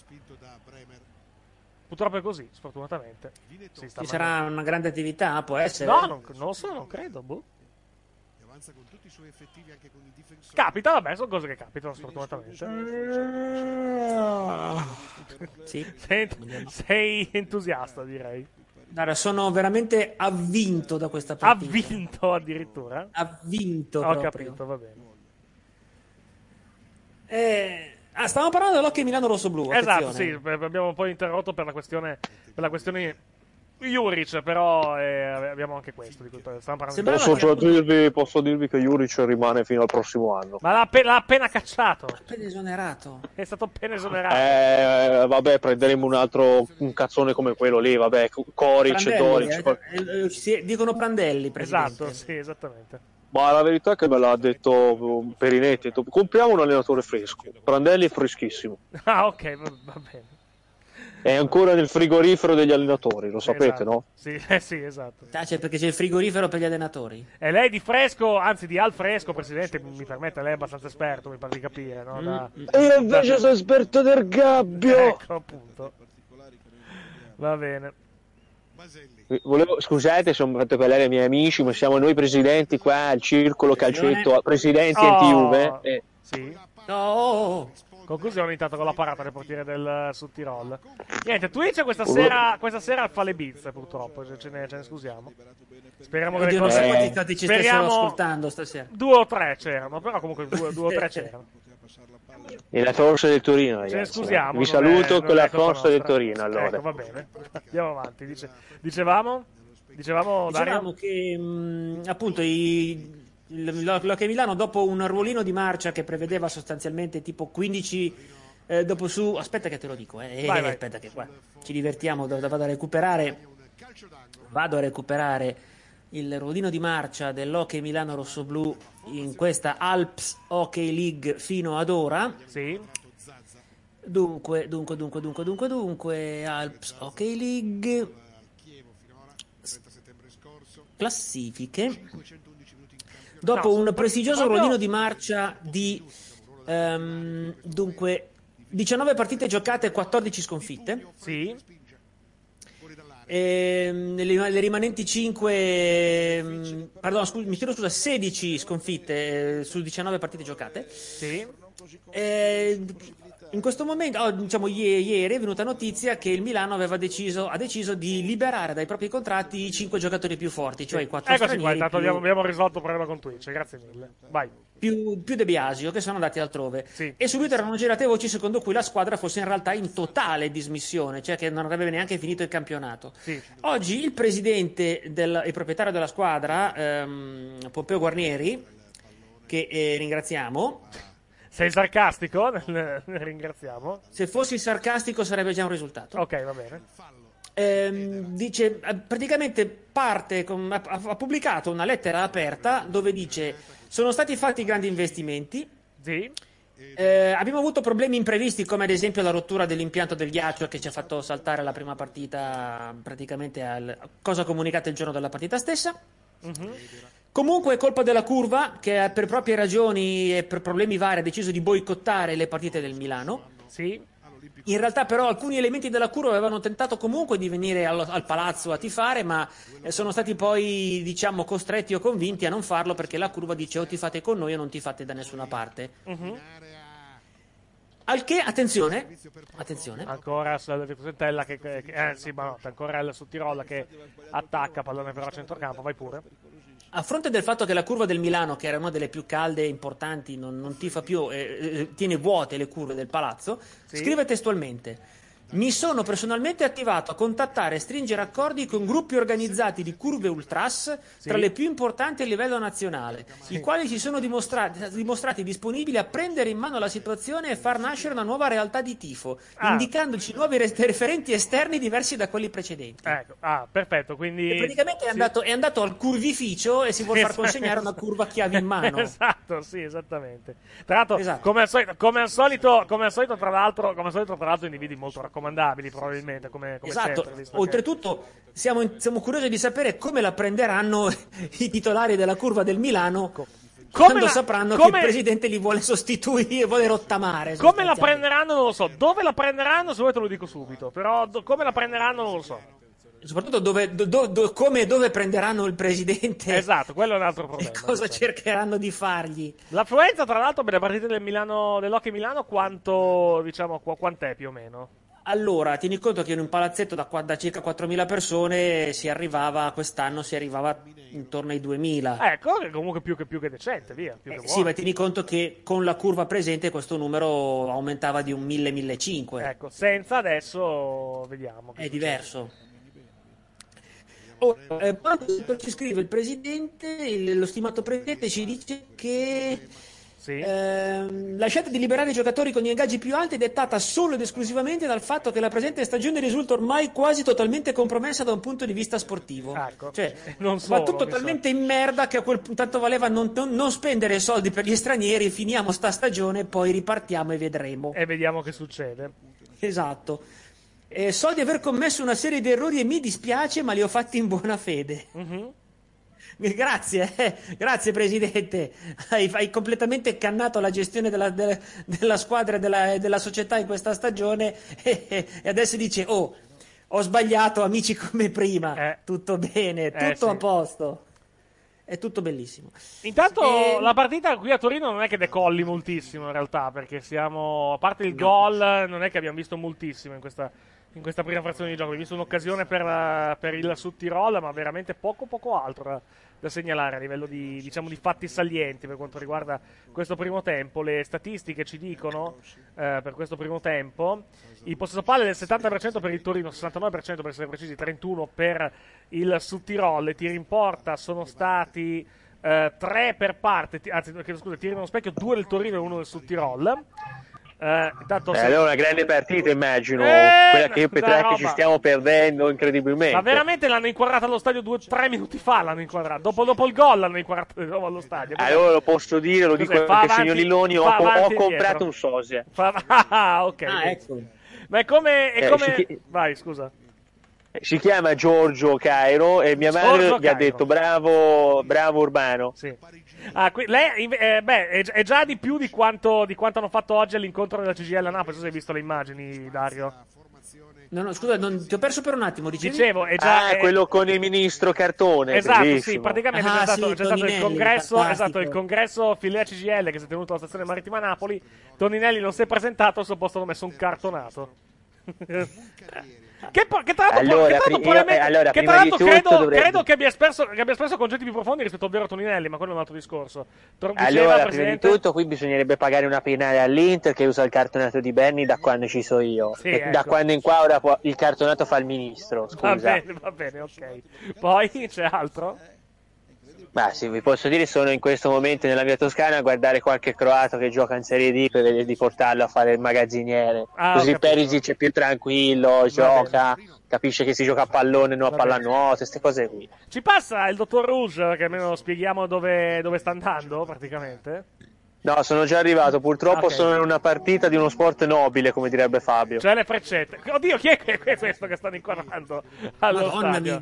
è così, sfortunatamente. Ci sarà una grande attività, può essere? No, non lo so, non credo, Capita, vabbè, sono cose che capitano, sfortunatamente. Sì. Sei entusiasta, direi. Guarda, sono veramente avvinto da questa partita. Avvinto addirittura? Avvinto Ho proprio. capito, va bene. Stavamo parlando dell'Hockey Milano Rossoblu. Esatto, attenzione. sì, abbiamo un po' interrotto per la questione Juric, però abbiamo anche questo di cui stiamo parlando. Sembrava Posso dirvi che Juric rimane fino al prossimo anno. Ma l'ha appena cacciato. appena esonerato. È stato appena esonerato. Vabbè, prenderemo un cazzone come quello lì, vabbè, Coric, Doric. Dicono Prandelli, presidente. Esatto, sì, esattamente. Ma la verità è che me l'ha detto Perinetti, ha detto, compriamo un allenatore fresco. Prandelli è freschissimo. Ah, ok, va bene. È ancora nel frigorifero degli allenatori, lo sapete, Esatto. no? Sì, sì, esatto. Perché c'è il frigorifero per gli allenatori. E lei di fresco, anzi di al fresco, presidente, mi permette, lei è abbastanza esperto, mi pare di capire, no? E io invece sono esperto del gabbio. Ecco, appunto. Va bene. Scusate, sono fatto parlare ai miei amici, ma siamo noi presidenti qua al circolo calcetto, presidenti anti-Juve. Sì. No. Conclusione intanto con la parata del portiere del Sud Tirol. Niente, Twitch questa sera fa le bizze, purtroppo, ce ne scusiamo. Speriamo che le Oddio, non so cose... quanti stati ci stessero ascoltando stasera. 2 o 3 c'erano, però comunque 2 o 3 c'erano. E la forza del Torino, ragazzi. Ce ne scusiamo. Vi saluto con la colpa forza del nostra. Torino, allora. Ecco, va bene. Andiamo avanti. Dicevamo, Dario? Che appunto l'Hockey Milano, dopo un ruolino di marcia che prevedeva sostanzialmente tipo 15 dopo su, aspetta che te lo dico, vai. aspetta che qua ci divertiamo, vado a recuperare il ruolino di marcia dell'Hockey Milano Rossoblu in questa Alps Hockey League fino ad ora. Sì. Dunque, Alps Hockey League, classifiche. Dopo un prestigioso ruolino di marcia di dunque 19 partite giocate e 14 sconfitte. Sì. Le rimanenti 5 scusa, 16 sconfitte su 19 partite giocate. Sì. In questo momento, diciamo ieri è venuta notizia che il Milano ha deciso di liberare dai propri contratti i 5 giocatori più forti, cioè i 4 stranieri. Eccoci qua, intanto più... abbiamo risolto il problema con Twitch, grazie mille. Vai. Più De Biasio, che sono andati altrove. Sì. E subito erano girate voci secondo cui la squadra fosse in realtà in totale dismissione, cioè che non avrebbe neanche finito il campionato. Sì. Oggi il presidente e proprietario della squadra, Pompeo Guarnieri, che ringraziamo. Sei sarcastico? Nel ringraziamo. Se fossi sarcastico sarebbe già un risultato. Ok, va bene. Dice, praticamente ha pubblicato una lettera aperta dove dice: sono stati fatti grandi investimenti. Sì. Abbiamo avuto problemi imprevisti, come ad esempio la rottura dell'impianto del ghiaccio che ci ha fatto saltare la prima partita, praticamente cosa comunicata il giorno della partita stessa. Comunque è colpa della curva, che per proprie ragioni e per problemi vari ha deciso di boicottare le partite del Milano. Sì. In realtà però alcuni elementi della curva avevano tentato comunque di venire al palazzo a tifare, ma sono stati poi, diciamo, costretti o convinti a non farlo, perché la curva dice: o tifate con noi o non tifate da nessuna parte. Al che, attenzione, ancora sulla Virtusentella ancora il Sudtirol che attacca, pallone però a centrocampo, vai pure. A fronte del fatto che la curva del Milano, che era una delle più calde e importanti, non tifa più, tiene vuote le curve del palazzo, sì, scrive testualmente: mi sono personalmente attivato a contattare e stringere accordi con gruppi organizzati di curve ultras, sì, tra le più importanti a livello nazionale, sì, i quali si sono dimostrati disponibili a prendere in mano la situazione e far nascere una nuova realtà di tifo, indicandoci nuovi referenti esterni diversi da quelli precedenti. Ecco, perfetto, quindi... E praticamente è andato al curvificio e si vuole far consegnare una curva a chiave in mano. Esatto, sì, esattamente. Tra l'altro, esatto, come al solito, tra l'altro, individui molto raccomandabili, probabilmente, come esatto. sempre, Oltretutto siamo curiosi di sapere come la prenderanno i titolari della curva del Milano quando sapranno che il presidente li vuole sostituire, vuole rottamare. Come la prenderanno non lo so. Dove la prenderanno, se vuoi te lo dico subito, però come la prenderanno non lo so. Soprattutto dove prenderanno il presidente. Esatto, quello è un altro problema. E cosa cercheranno di fargli. L'affluenza, tra l'altro, per le partite dell'Hockey Milano, quant'è più o meno? Allora, tieni conto che in un palazzetto da circa 4.000 persone quest'anno si arrivava intorno ai 2.000. Ecco, è comunque più che decente, via. Più che Sì, buono. ma tieni conto che con la curva presente questo numero aumentava di un 1.000-1.500. Ecco, senza adesso vediamo. È diverso. Quando ci scrive il presidente, lo stimato presidente ci dice che Sì. la scelta di liberare i giocatori con gli ingaggi più alti è dettata solo ed esclusivamente dal fatto che la presente stagione risulta ormai quasi totalmente compromessa da un punto di vista sportivo. Ecco. Cioè, Non va solo, tutto talmente in merda che a quel punto tanto valeva non spendere soldi per gli stranieri, finiamo sta stagione, poi ripartiamo e vedremo. E vediamo che succede. Esatto. So di aver commesso una serie di errori e mi dispiace, ma li ho fatti in buona fede. Grazie Presidente. Hai completamente cannato la gestione della squadra e della società in questa stagione e adesso dice: oh, ho sbagliato, amici come prima. Tutto bene, tutto sì. a posto. È tutto bellissimo. Intanto la partita qui a Torino non è che decolli moltissimo in realtà, perché a parte il gol, non è che abbiamo visto moltissimo in questa prima frazione di gioco. Abbiamo visto un'occasione per il Sud Tirol, ma veramente poco altro da segnalare a livello di fatti salienti per quanto riguarda questo primo tempo. Le statistiche ci dicono per questo primo tempo il possesso palle del 70% per il Torino, 69% per essere precisi, 31% per il Sud Tirol. Tiri in porta sono stati 3 per parte, anzi scusa, tiri nello specchio 2 del Torino e 1 del Sud Tirol. Allora una grande partita, immagino, quella che io Petrà che ci stiamo perdendo incredibilmente. Ma veramente l'hanno inquadrata allo stadio 3 minuti fa, l'hanno inquadrata dopo il gol l'hanno inquadrata di nuovo allo stadio. Allora lo posso dire, lo dico anche signor Lilloni, ho comprato un sosia. Ok. Ecco. Ma è come vai, scusa. Si chiama Giorgio Cairo e mia madre gli ha detto bravo Urbano. Sì. Lei è già di più di quanto hanno fatto oggi all'incontro della CGL a Napoli. Non so se hai visto le immagini, Dario. No, scusa, ti ho perso per un attimo. Dicevo, è già quello con il ministro Cartone. Esatto, bellissimo. sì, praticamente c'è stato il congresso, il congresso Filea CGL che si è tenuto alla stazione marittima Napoli. Toninelli non si è presentato, al suo posto hanno messo un cartonato. Che tra l'altro credo che abbia espresso concetti più profondi rispetto al vero Toninelli, ma quello è un altro discorso. Allora, prima di tutto qui bisognerebbe pagare una penale all'Inter che usa il cartonato di Berni da quando ci so io. Sì, e da quando in qua ora il cartonato fa il ministro, scusa. Va bene, ok. Poi c'è altro? Ma sì, vi posso dire, sono in questo momento nella mia Toscana a guardare qualche croato che gioca in Serie D per vedere di portarlo a fare il magazziniere. Così Perisic è più tranquillo, gioca, capisce che si gioca a pallone, non a pallanuoto, queste cose qui. Ci passa il dottor Rouge, che almeno spieghiamo dove sta andando, praticamente? No, sono già arrivato, purtroppo sono in una partita di uno sport nobile, come direbbe Fabio. Cioè le freccette. Oddio, chi è questo che stanno inquadrando allo stadio?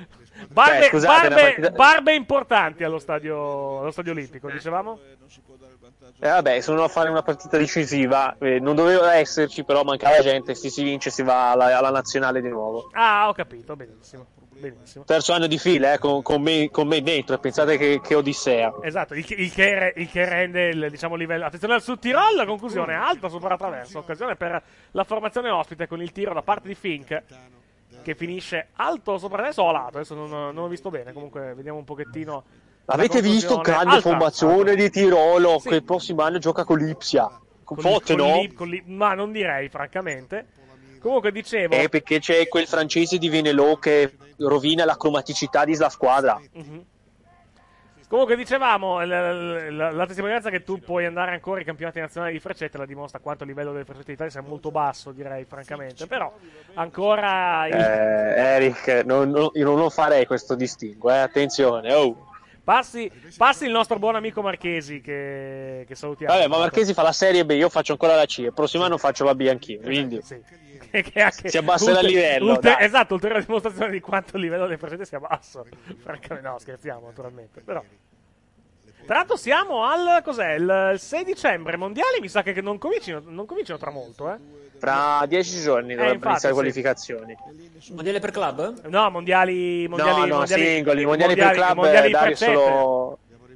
Barbe importanti allo stadio olimpico, dicevamo? Vabbè, sono a fare una partita decisiva, non doveva esserci, però mancava gente, si vince, si va alla nazionale di nuovo. Ah, ho capito, benissimo. Terzo anno di fila, con me dentro, pensate che odissea. Esatto, il che rende il livello. Attenzione al Sud Tirol, conclusione alta sopra attraverso, occasione per la formazione ospite con il tiro da parte di Fink, che finisce alto sopra adesso o a lato, adesso non ho visto bene, comunque vediamo un pochettino. Avete visto grande formazione di Tirolo, che il prossimo anno gioca con l'Ipsia. Ma non direi, francamente. Comunque dicevo. Perché c'è quel francese di Venelò che rovina la cromaticità di la squadra. Comunque dicevamo, la testimonianza che tu puoi andare ancora ai campionati nazionali di freccette la dimostra quanto il livello delle freccette d'Italia sia molto basso, direi, francamente. Però ancora. Eric, io non farei questo distinguo, attenzione. Oh. Passi il nostro buon amico Marchesi che salutiamo. Vabbè, ma Marchesi fa la Serie B, io faccio ancora la C, il prossimo anno faccio la B anch'io, quindi si abbasserà il livello. Esatto, ulteriore dimostrazione di quanto il livello delle freccette sia basso. Francamente, no, scherziamo naturalmente, però. Tra l'altro siamo al il 6 dicembre, mondiali mi sa che non cominciano tra molto, Tra 10 giorni dovrebbero iniziare le qualificazioni. Mondiale per club? No, mondiali singoli, mondiali per club, mondiali dare solo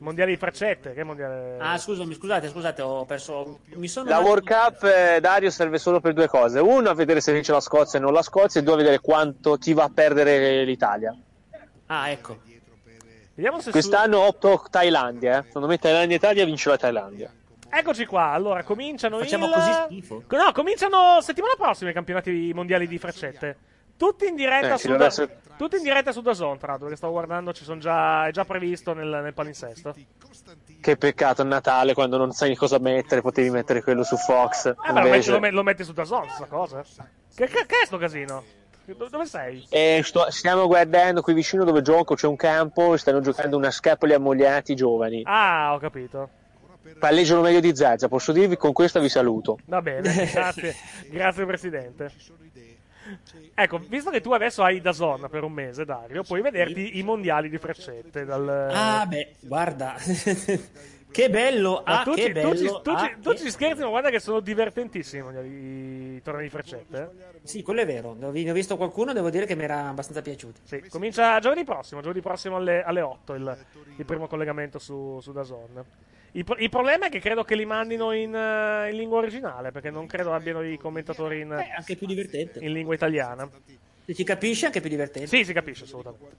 Mondiali di freccette, che mondiale... Ah, scusate, ho perso... La World Cup, Dario, serve solo per due cose. Uno, a vedere se vince la Scozia e non la Scozia, e due, a vedere chi va a perdere l'Italia. Ah, ecco. Vediamo se quest'anno opto Thailandia, Secondo me Thailandia e Italia vince la Thailandia. Eccoci qua, allora cominciano Facciamo così schifo? No, cominciano settimana prossima i campionati mondiali di freccette. Tutti in diretta tutti in diretta su DAZN, tra l'altro, che stavo guardando, è già previsto nel palinsesto. Che peccato a Natale, quando non sai cosa mettere, potevi mettere quello su Fox. Invece... lo metti su DAZN, questa cosa. Che è sto casino? Dove sei? Stiamo guardando qui vicino dove gioco, c'è un campo, stanno giocando una scapoli ammogliati giovani. Ah, ho capito. Palleggiano meglio di Zazza, posso dirvi, con questa vi saluto. Va bene, grazie Presidente. Ecco, visto che tu adesso hai DAZN per un mese, Dario, puoi vederti i mondiali di freccette Ah, beh, guarda... Che bello! Che bello! Tu ci scherzi, ma guarda che sono divertentissimi i tornei di freccette. Sì, quello è vero. Ne ho visto qualcuno, devo dire che mi era abbastanza piaciuto. Sì, comincia giovedì prossimo alle 8 il primo collegamento su DAZN. Il problema è che credo che li mandino in lingua originale, perché non credo abbiano i commentatori anche più divertente. In lingua italiana. Se ci capisci, anche più divertente. Sì, si capisce assolutamente.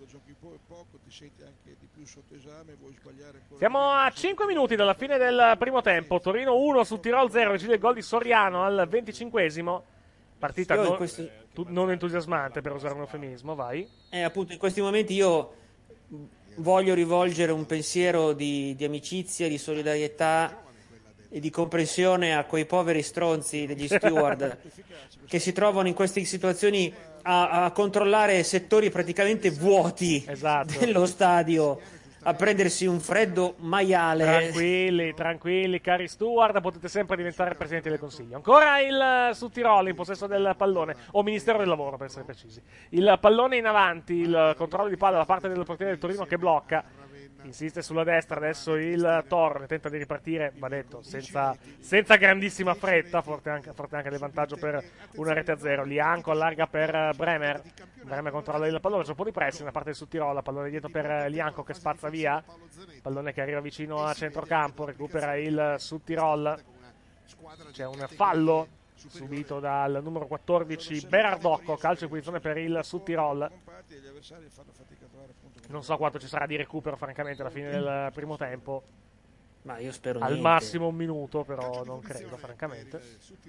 Siamo a 5 minuti dalla fine del primo tempo. Torino 1 su Tirol 0. Regina il gol di Soriano al 25esimo. Partita non entusiasmante, per usare un eufemismo, vai. Appunto, in questi momenti io voglio rivolgere un pensiero di amicizia, di solidarietà e di comprensione a quei poveri stronzi degli steward che si trovano in queste situazioni a controllare settori praticamente vuoti dello stadio, a prendersi un freddo maiale. Tranquilli, cari steward, potete sempre diventare presidenti del consiglio. Ancora il Sudtirolo in possesso del pallone, o Ministero del Lavoro per essere precisi. Il pallone in avanti, il controllo di palla da parte del portiere del Torino che blocca. Insiste sulla destra, adesso il Torre tenta di ripartire, va detto, senza grandissima fretta, forte anche del vantaggio per una rete a zero. Lianco allarga per Bremer controlla il pallone, c'è un po' di pressing da parte del Sudtirolo, pallone dietro per Lianco che spazza via, pallone che arriva vicino a centrocampo, recupera il Sudtirolo, c'è un fallo subito dal numero 14 Berardocco, calcio in punizione per il Sudtirolo. Non so quanto ci sarà di recupero, francamente, alla fine del primo tempo. Ma io spero al massimo un minuto, però non credo, francamente.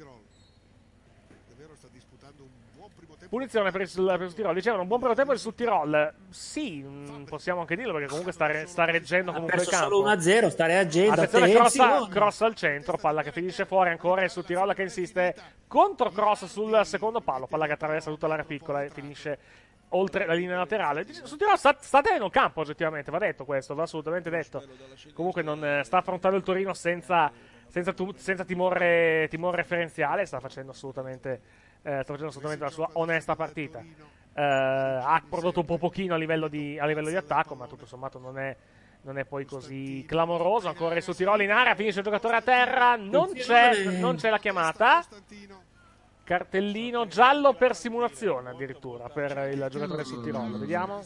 Punizione per il Sudtirolo. Dicevano un buon primo tempo del Sudtirolo. Sì, possiamo anche dirlo, perché comunque sta reggendo comunque il campo. Solo 1-0, sta reagendo. Attenzione, cross al centro, palla che finisce fuori, ancora il Sudtirolo che insiste, contro cross sul secondo palo, palla che attraversa tutta l'area piccola e finisce oltre la linea laterale. Sudtirolo sta tenendo il campo, oggettivamente, va detto questo, va assolutamente detto. Comunque non sta affrontando il Torino senza timore referenziale, sta facendo assolutamente la sua onesta partita. Ha prodotto un po' pochino a livello di attacco, ma tutto sommato non è poi così clamoroso. Ancora il Sudtirolo in area, finisce il giocatore a terra, non c'è la chiamata. Cartellino giallo per simulazione, addirittura, per il giocatore Sudtirolo. Vediamo.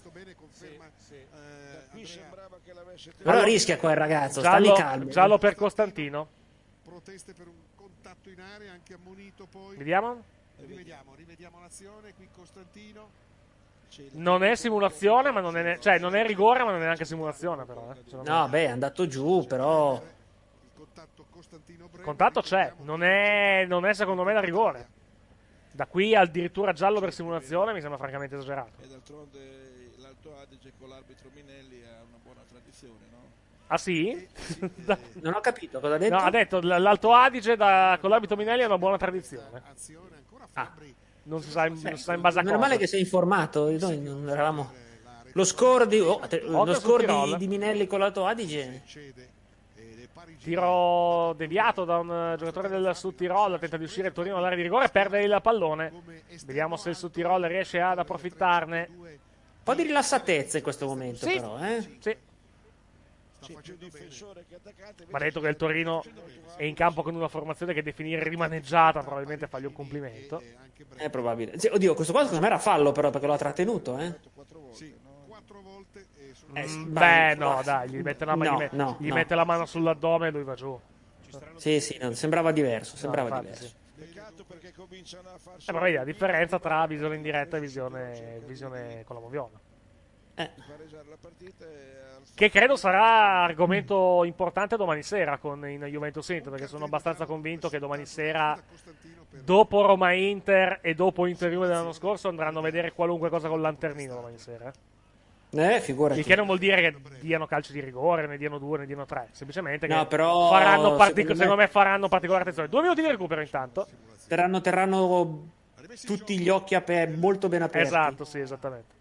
Però rischia qua il ragazzo, sta lì calmo. Giallo per Costantino. Proteste per un contatto in area, anche ammonito poi. Vediamo. Rivediamo l'azione, qui Costantino. Non è simulazione, ma non è rigore, ma non è neanche simulazione, però. No, beh, è andato giù, però. Il contatto c'è, non è secondo me da rigore. Da qui addirittura giallo per simulazione mi sembra francamente esagerato. E d'altronde l'Alto Adige con l'arbitro Minelli ha una buona tradizione, no? Ah sì? Non ho capito cosa ha detto. No, ha detto l'Alto Adige con l'arbitro Minelli ha una buona tradizione. Non si sa in base a cosa. Meno male che sei informato, noi non eravamo. Lo score di Minelli con l'Alto Adige. Tiro deviato da un giocatore del Sudtirolo, tenta di uscire il Torino dall'area di rigore, perde il pallone. Vediamo se il Sudtirolo riesce ad approfittarne. Un po' di rilassatezza in questo momento, sì, però, Sì. Ma detto che il Torino è in campo con una formazione che definire rimaneggiata, probabilmente fargli un complimento. È probabile. Sì, oddio, questo qua secondo me era fallo, però, perché lo ha trattenuto, 4 volte e sono beh, no, dai, gli mette la mano, mette la mano sull'addome e lui va giù. Sì, no, sembrava diverso. Sì. Peccato perché cominciano a farsi Però vedi la differenza tra visione in diretta e visione con la moviola. Che credo sarà argomento importante domani sera in Juventus Inter, perché sono abbastanza convinto che domani sera, dopo Roma Inter e dopo Inter Juve dell'anno scorso, andranno a vedere qualunque cosa con lanternino domani sera. Figurati. Il che non vuol dire che diano calci di rigore, ne diano 2, ne diano 3. Semplicemente che però, secondo me faranno particolare attenzione. 2 minuti di recupero intanto. Terranno tutti gli occhi molto ben aperti. Esatto, sì, esattamente.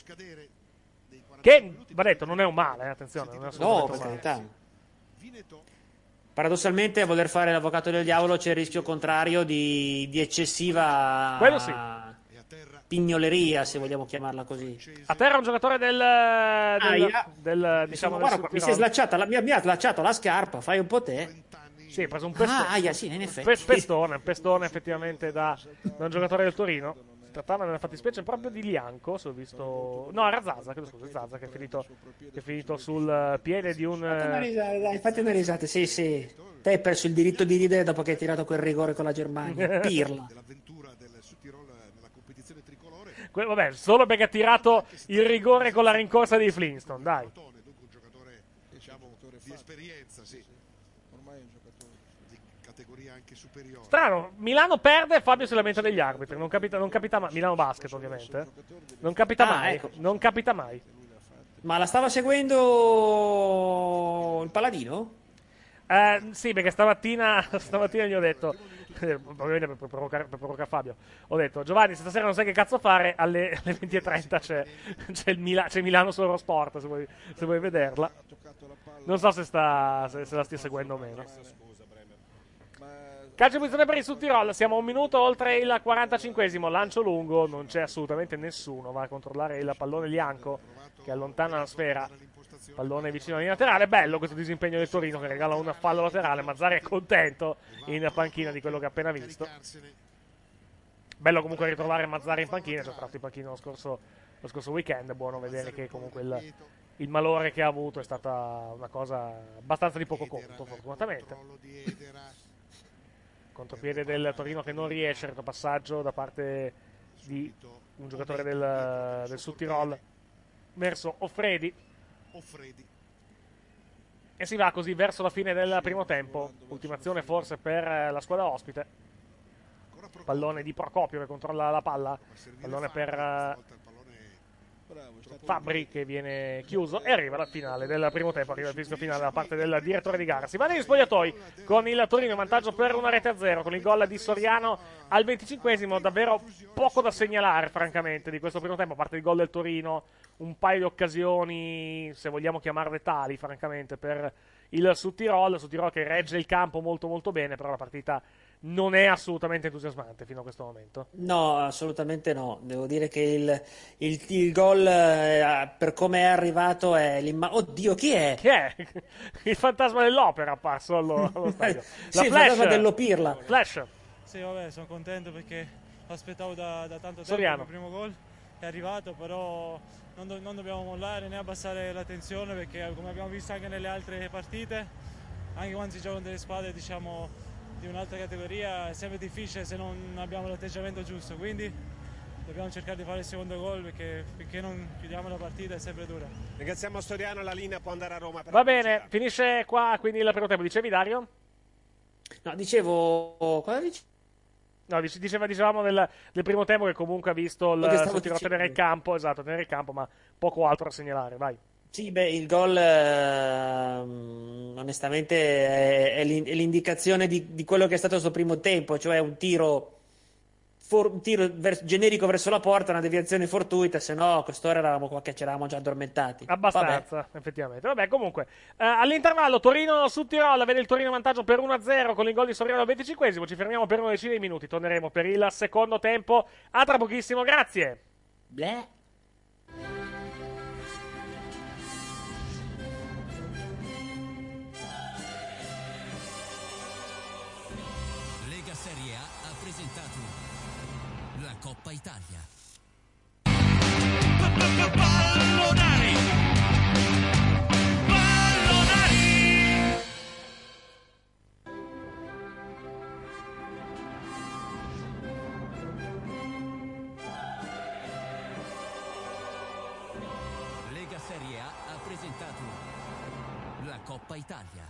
Che, va detto, non è un male, attenzione. Non è assolutamente per un male. carità. Paradossalmente, a voler fare l'avvocato del diavolo c'è il rischio contrario di eccessiva Quello sì. pignoleria, se vogliamo chiamarla così. A terra un giocatore diciamo, guarda, mi si è slacciata mi ha slacciato la scarpa, fai un po' te. Sì, ha preso un pestone. Sì, in effetti. Pestone effettivamente da un giocatore del Torino. Si trattava nella fattispecie proprio di Lianco, se ho visto. No, era Zaza, Zaza che è finito sul piede di un. Fate una risata, sì. Te hai perso il diritto di ridere dopo che hai tirato quel rigore con la Germania. Pirla. Vabbè, solo perché ha tirato il rigore con la rincorsa dei Flintstone, dai. Un giocatore, diciamo, di esperienza, sì. Ormai è un giocatore di categoria anche superiore. Strano, Milano perde e Fabio si lamenta degli arbitri. Non capita mai. Milano Basket, ovviamente. Non capita mai. Ecco. Non capita mai. Ma la stava seguendo il Paladino? Sì, perché stamattina gli ho detto, ovviamente per provocare Fabio, ho detto: Giovanni, se stasera non sai che cazzo fare, alle 20:30 c'è Milano su Eurosport, se vuoi vederla. Non so se la stia seguendo o meno. Calcio di posizione per il Südtirol, siamo a 1 minuto oltre il 45esimo, lancio lungo, non c'è assolutamente nessuno, va a controllare il pallone Lianco che allontana la sfera. Pallone vicino alla linea laterale, bello questo disimpegno del Torino che regala una fallo laterale. Mazzari è contento in panchina di quello che ha appena visto. Bello comunque ritrovare Mazzari in panchina, ci ha tratto in panchina lo scorso weekend. Buono vedere che comunque il malore che ha avuto è stata una cosa abbastanza di poco conto, fortunatamente. Contropiede del Torino che non riesce, retropassaggio da parte di un giocatore del Südtirol verso Offredi. E si va così verso la fine del primo tempo. Ultimazione forse per la squadra ospite. Pallone di Procopio che controlla la palla. Pallone per Fabbri che viene chiuso. E arriva la finale del primo tempo. Arriva il fischio finale da parte del direttore di gara. Si va negli spogliatoi con il Torino in vantaggio per 1-0 con il gol di Soriano al 25esimo. Davvero poco da segnalare francamente di questo primo tempo, a parte il gol del Torino. Un paio di occasioni, se vogliamo chiamarle tali, francamente, per il Südtirol che regge il campo molto molto bene, però la partita non è assolutamente entusiasmante fino a questo momento. No, assolutamente no. Devo dire che il gol, per come è arrivato, è Oddio, chi è? Chi è? Il fantasma dell'opera apparso allo stadio. Sì, il fantasma dell'Opirla. Flash. Sì, vabbè, sono contento perché aspettavo da tanto tempo Soriano. il primo gol. È arrivato, però non dobbiamo mollare né abbassare la tensione, perché come abbiamo visto anche nelle altre partite, anche quando si giocano delle squadre diciamo di un'altra categoria, è sempre difficile se non abbiamo l'atteggiamento giusto, quindi dobbiamo cercare di fare il secondo gol perché non chiudiamo la partita, è sempre dura. Ringraziamo Soriano, la linea può andare a Roma. Va bene, finisce qua quindi il primo tempo. Dicevi, Dario? No, dicevo... Cosa dici? No, dicevamo del primo tempo che comunque ha visto il Südtirol tenere il campo, ma poco altro da segnalare, vai. Sì, beh, il gol onestamente è l'indicazione di quello che è stato il suo primo tempo, cioè un tiro generico verso la porta, una deviazione fortuita, se no a quest'ora eravamo qua che ci eravamo già addormentati. Abbastanza, effettivamente. Vabbè, comunque, all'intervallo Torino-Südtirol vede il Torino in vantaggio per 1-0 con il gol di Soriano al 25esimo. Ci fermiamo per una decina di minuti, torneremo per il secondo tempo. A tra pochissimo, grazie. Bleh. Lega Serie A ha presentato la Coppa Italia. Pallonare Coppa Italia.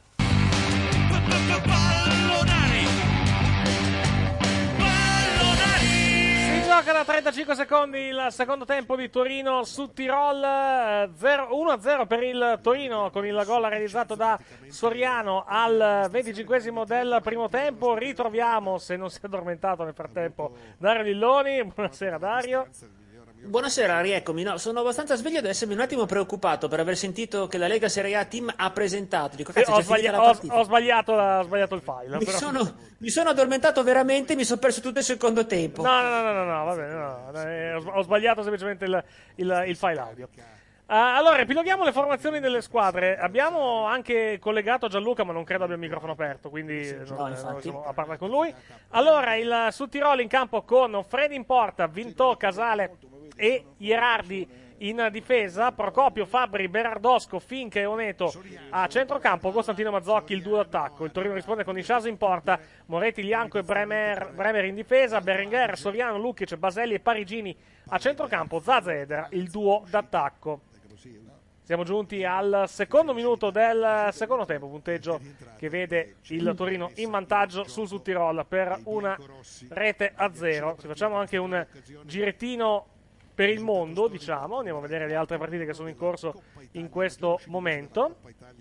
Si gioca da 35 secondi il secondo tempo di Torino su Tirol, 1-0 per il Torino con il gol realizzato da Soriano al 25esimo del primo tempo. Ritroviamo, se non si è addormentato nel frattempo, Dario Lilloni. Buonasera Dario. Buonasera, rieccomi. No, sono abbastanza sveglio ad essermi un attimo preoccupato per aver sentito che la Lega Serie A Team ha presentato. Dico, cazzo, ho sbagliato il file. Mi sono addormentato veramente, mi sono perso tutto il secondo tempo. No, va bene, ho sbagliato semplicemente il file audio. Allora, epiloghiamo le formazioni delle squadre. Abbiamo anche collegato Gianluca, ma non credo abbia il microfono aperto, quindi non siamo a parlare con lui. Allora, il Sud-Tirolo in campo con Freddi in porta, Vintò, Casale e Ierardi in difesa, Procopio, Fabbri, Berardosco, Finca e Oneto a centrocampo, Costantino Mazzocchi il duo d'attacco. Il Torino risponde con Isciaso in porta, Moretti, Lianco e Bremer in difesa, Berenguer, Soriano, Lukic, Baselli e Parigini a centrocampo, Zaza Edera il duo d'attacco. Siamo giunti al secondo minuto del secondo tempo, punteggio che vede il Torino in vantaggio sul Sud-Tirol per 1-0. Ci facciamo anche un girettino per il mondo, diciamo, andiamo a vedere le altre partite che sono in corso in questo momento.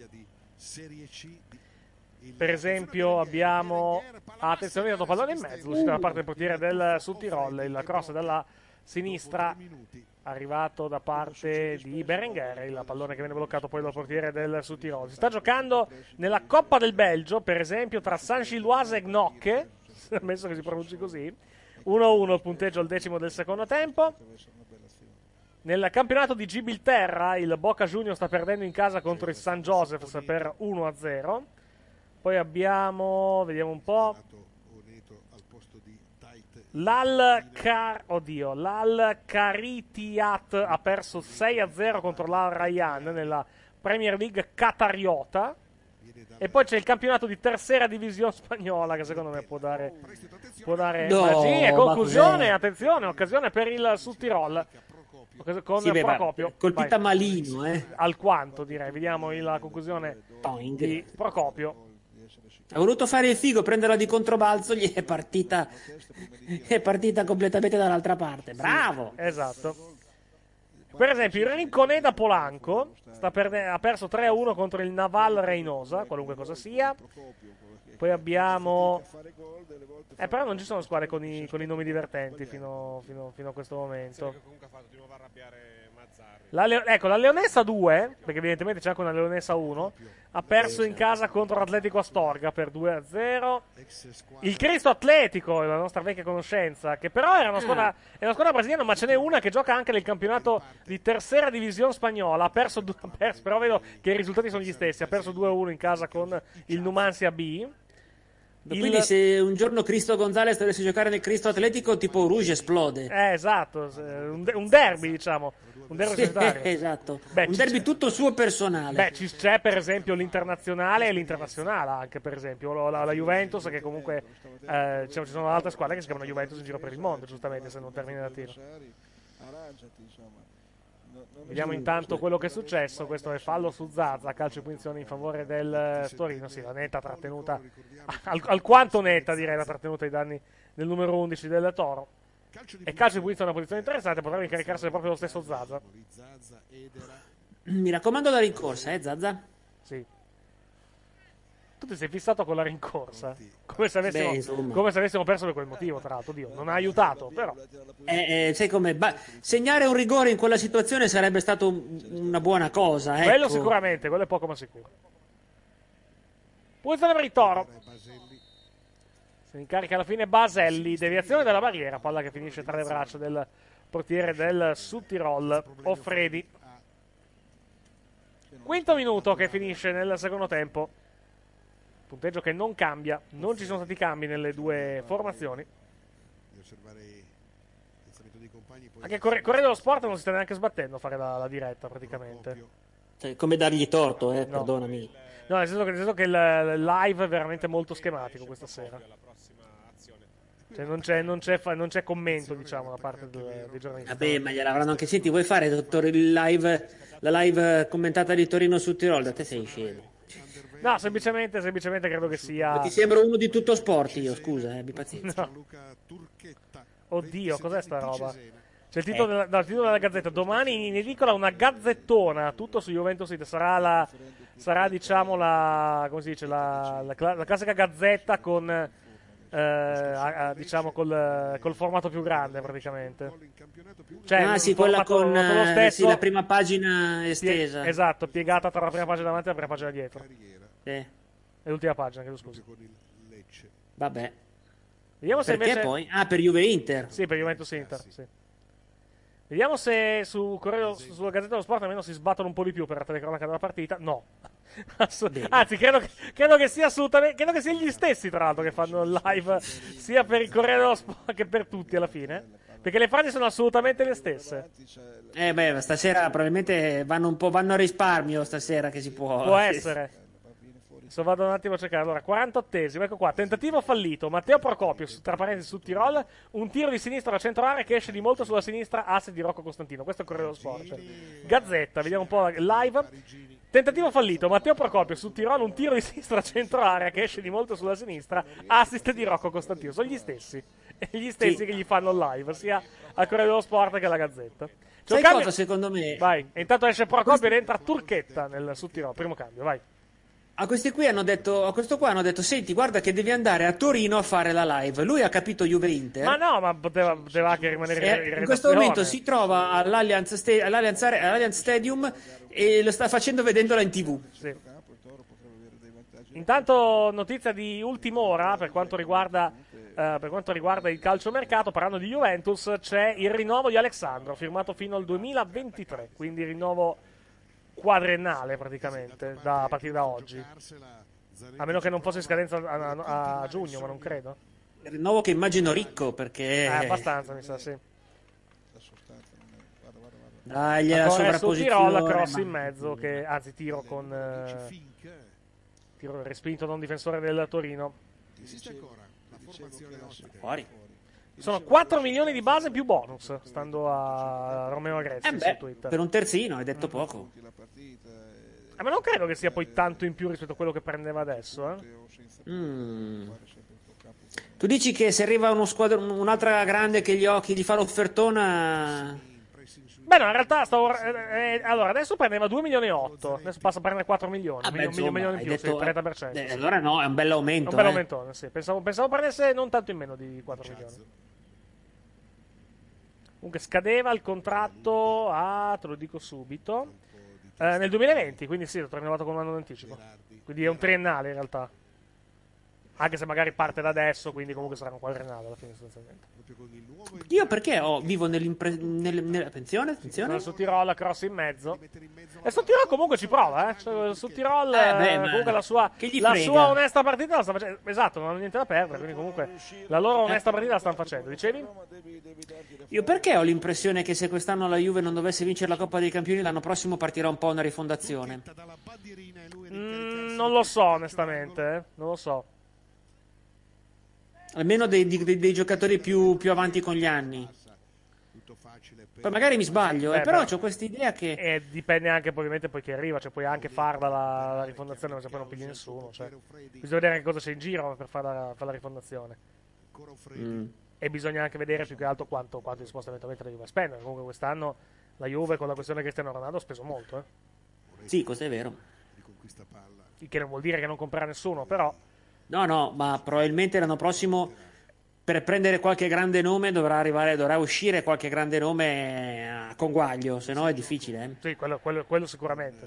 Per esempio abbiamo, attenzione, dato pallone in mezzo, l'uscita da parte del portiere del Sud-Tirol, il cross dalla sinistra arrivato da parte di Berenguer, il pallone che viene bloccato poi dal portiere del Sud-Tirol. Si sta giocando nella Coppa del Belgio, per esempio tra Saint-Gilloise e Gnocche, ammesso che si pronunci così. 1-1 il punteggio al decimo del secondo tempo. Nel campionato di Gibilterra il Boca Juniors sta perdendo in casa contro il San Joseph's per 1-0. Poi abbiamo, vediamo un po', l'Al Karitiat ha perso 6-0 contro l'Al Rayyan nella Premier League qatariota. E poi c'è il campionato di terza divisione spagnola che secondo me può dare magia. Conclusione, attenzione, occasione per il Sud-Tirol con Procopio. Colpita malino, alquanto direi. Vediamo la conclusione di Procopio. Ha voluto fare il figo, prenderla di controbalzo, gli è partita completamente dall'altra parte. Bravo! Esatto. Per esempio il Rinconè da Polanco ha perso 3-1 contro il Naval Reynosa, qualunque cosa sia. Poi abbiamo però non ci sono squadre con i nomi divertenti fino a questo momento. La Leonessa 2, perché evidentemente c'è anche una Leonessa 1, ha perso in casa contro l'Atletico Astorga per 2-0. Il Cristo Atletico, la nostra vecchia conoscenza, che però è una squadra brasiliana, ma ce n'è una che gioca anche nel campionato di terza divisione spagnola. Ha perso, però vedo che i risultati sono gli stessi. Ha perso 2-1 in casa con il Numancia B. Quindi se un giorno Cristo Gonzalez dovesse giocare nel Cristo Atletico, tipo Rouge esplode. Esatto, un derby, diciamo. Un derby societario. Esatto. Un derby tutto suo personale. C'è per esempio l'internazionale e l'internazionale anche, per esempio la Juventus, che comunque ci sono altre squadre che si chiamano Juventus in giro per il mondo, giustamente, se non termina da tiro. Vediamo intanto quello che è successo. Questo è fallo su Zaza, calcio e punizione in favore del Torino. Sì, la netta trattenuta, alquanto netta direi, la trattenuta ai danni del numero 11 del Toro. E calcio e punizione è una posizione interessante, potrebbe incaricarsene proprio lo stesso Zaza. Mi raccomando la rincorsa, Zaza? Sì. Tu ti sei fissato con la rincorsa, come se avessimo perso per quel motivo, tra l'altro. Dio, non ha aiutato, però. Sai come? Segnare un rigore in quella situazione sarebbe stato una buona cosa. Ecco. Quello sicuramente, quello è poco ma sicuro. Punizione per il Toro. Si incarica alla fine Baselli, deviazione della barriera, palla che finisce tra le braccia del portiere del Sud-Tirol, Offredi. Quinto minuto che finisce nel secondo tempo. Punteggio che non cambia, non ci sono stati cambi nelle due formazioni. Anche Corriere dello Sport non si sta neanche sbattendo a fare la diretta praticamente. Come dargli torto, perdonami. No, nel senso che il live è veramente molto schematico questa sera. Cioè non c'è commento, diciamo, da parte dei giornalisti. Vabbè, ma gliel'avranno anche sentiti. Vuoi fare, dottore, la live commentata di Torino su Tirol? Da te sei scemo. No, semplicemente credo che sia... Ti sembro uno di tutto sport io, scusa, abbi pazienza. No. Oddio, cos'è sta roba? C'è il titolo, il titolo della Gazzetta. Domani in edicola una gazzettona, tutto su Juventus It. Sarà diciamo come si dice, la classica gazzetta con diciamo col formato più grande praticamente. Cioè, sì, quella con lo stesso, la prima pagina estesa. Esatto, piegata tra la prima pagina davanti e la prima pagina dietro. E l'ultima pagina, chiedo scusa. Vabbè. Vediamo se perché invece... poi? Ah, per Juve Inter. Sì, per Juventus Inter, sì. Vediamo se sulla Gazzetta dello Sport almeno si sbattono un po' di più per la telecronaca della partita. No. Anzi, credo che sia assolutamente. Credo che sia gli stessi, tra l'altro, che fanno il live sia per il Corriere dello Sport che per tutti alla fine. Perché le frasi sono assolutamente le stesse. Stasera probabilmente vanno a risparmio stasera che si può. Può essere. Adesso vado un attimo a cercare. Allora, 48esimo, ecco qua. Tentativo fallito. Matteo Procopio, tra parentesi, su Tirol. Un tiro di sinistra a centro area che esce di molto sulla sinistra, asse di Rocco Costantino. Questo è il Corriere dello Sport. Cioè. Gazzetta, vediamo un po' live. Tentativo fallito. Matteo Procopio, su Tirol. Un tiro di sinistra a centro area che esce di molto sulla sinistra, assist di Rocco Costantino. Sono gli stessi. Gli stessi che gli fanno live, sia al Corriere dello Sport che alla Gazzetta. Sai cosa, secondo me? Vai. E intanto esce Procopio ed entra Turchetta su Tirol. Primo cambio, vai. A questo qua hanno detto, senti, guarda che devi andare a Torino a fare la live. Lui ha capito Juve Inter. Ma no, ma poteva anche rimanere in questo momento si trova all'Allianz Stadium e lo sta facendo vedendola in TV. Sì. Intanto notizia di ultima ora per quanto riguarda il calciomercato, parlando di Juventus, c'è il rinnovo di Alexandro, firmato fino al 2023, quindi rinnovo quadriennale praticamente a partire da oggi, a meno che non fosse in scadenza a giugno, ma non credo. Il rinnovo che immagino ricco, perché abbastanza, mi sa, sì. Dai, la sovrapposizione, su Tirol, cross in mezzo, anzi tiro respinto da un difensore del Torino. Fuori. Sono 4 milioni di base più bonus, stando a Romeo Agresti su Twitter. Per un terzino, hai detto poco. Ma non credo che sia poi tanto in più rispetto a quello che prendeva adesso. Tu dici che se arriva un'altra grande che gli fa l'offertona... Beh no, in realtà allora adesso prendeva 2 milioni e 8, adesso passa a prendere 4 milioni, un milione in più, detto, sì, 30%. Allora no, è un bel aumento. È un bel aumentone, sì. Pensavo prendesse non tanto in meno di 4 milioni. Comunque scadeva il contratto te lo dico subito, nel 2020, quindi sì, l'ho rinnovato con un anno d'anticipo. Quindi è un triennale in realtà. Anche se magari parte da adesso, quindi comunque sarà un quadriennale alla fine sostanzialmente. Io perché vivo nella pensione? Attenzione. Su Tirol, cross in mezzo. E su Tirol comunque ci prova, Cioè, su Tirol comunque la sua onesta partita la sta facendo. Esatto, non hanno niente da perdere, quindi comunque la loro onesta partita la stanno facendo. Dicevi? Io perché ho l'impressione che se quest'anno la Juve non dovesse vincere la Coppa dei Campioni, l'anno prossimo partirà un po' una rifondazione? Non lo so, onestamente, non lo so. Almeno dei giocatori più avanti con gli anni. Poi magari mi sbaglio, però ho questa idea che... dipende anche ovviamente poi chi arriva, cioè puoi anche farla la rifondazione, ma se poi non pigli nessuno, cioè. Bisogna vedere anche cosa c'è in giro per fare la rifondazione. E bisogna anche vedere più che altro quanto è disposto eventualmente la Juve a spendere. Comunque quest'anno la Juve con la questione Cristiano Ronaldo ha speso molto, Sì, questo è vero. Il che non vuol dire che non comprerà nessuno, però... No, ma probabilmente l'anno prossimo per prendere qualche grande nome dovrà uscire qualche grande nome a conguaglio, se no è difficile. Sì, quello sicuramente.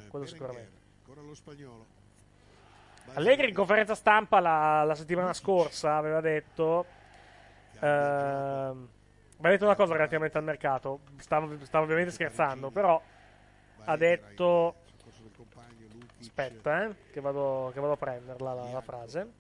Allegri in conferenza stampa la settimana scorsa aveva detto una cosa relativamente al mercato. Stavo ovviamente scherzando, però ha detto... Aspetta, che vado a prenderla la frase.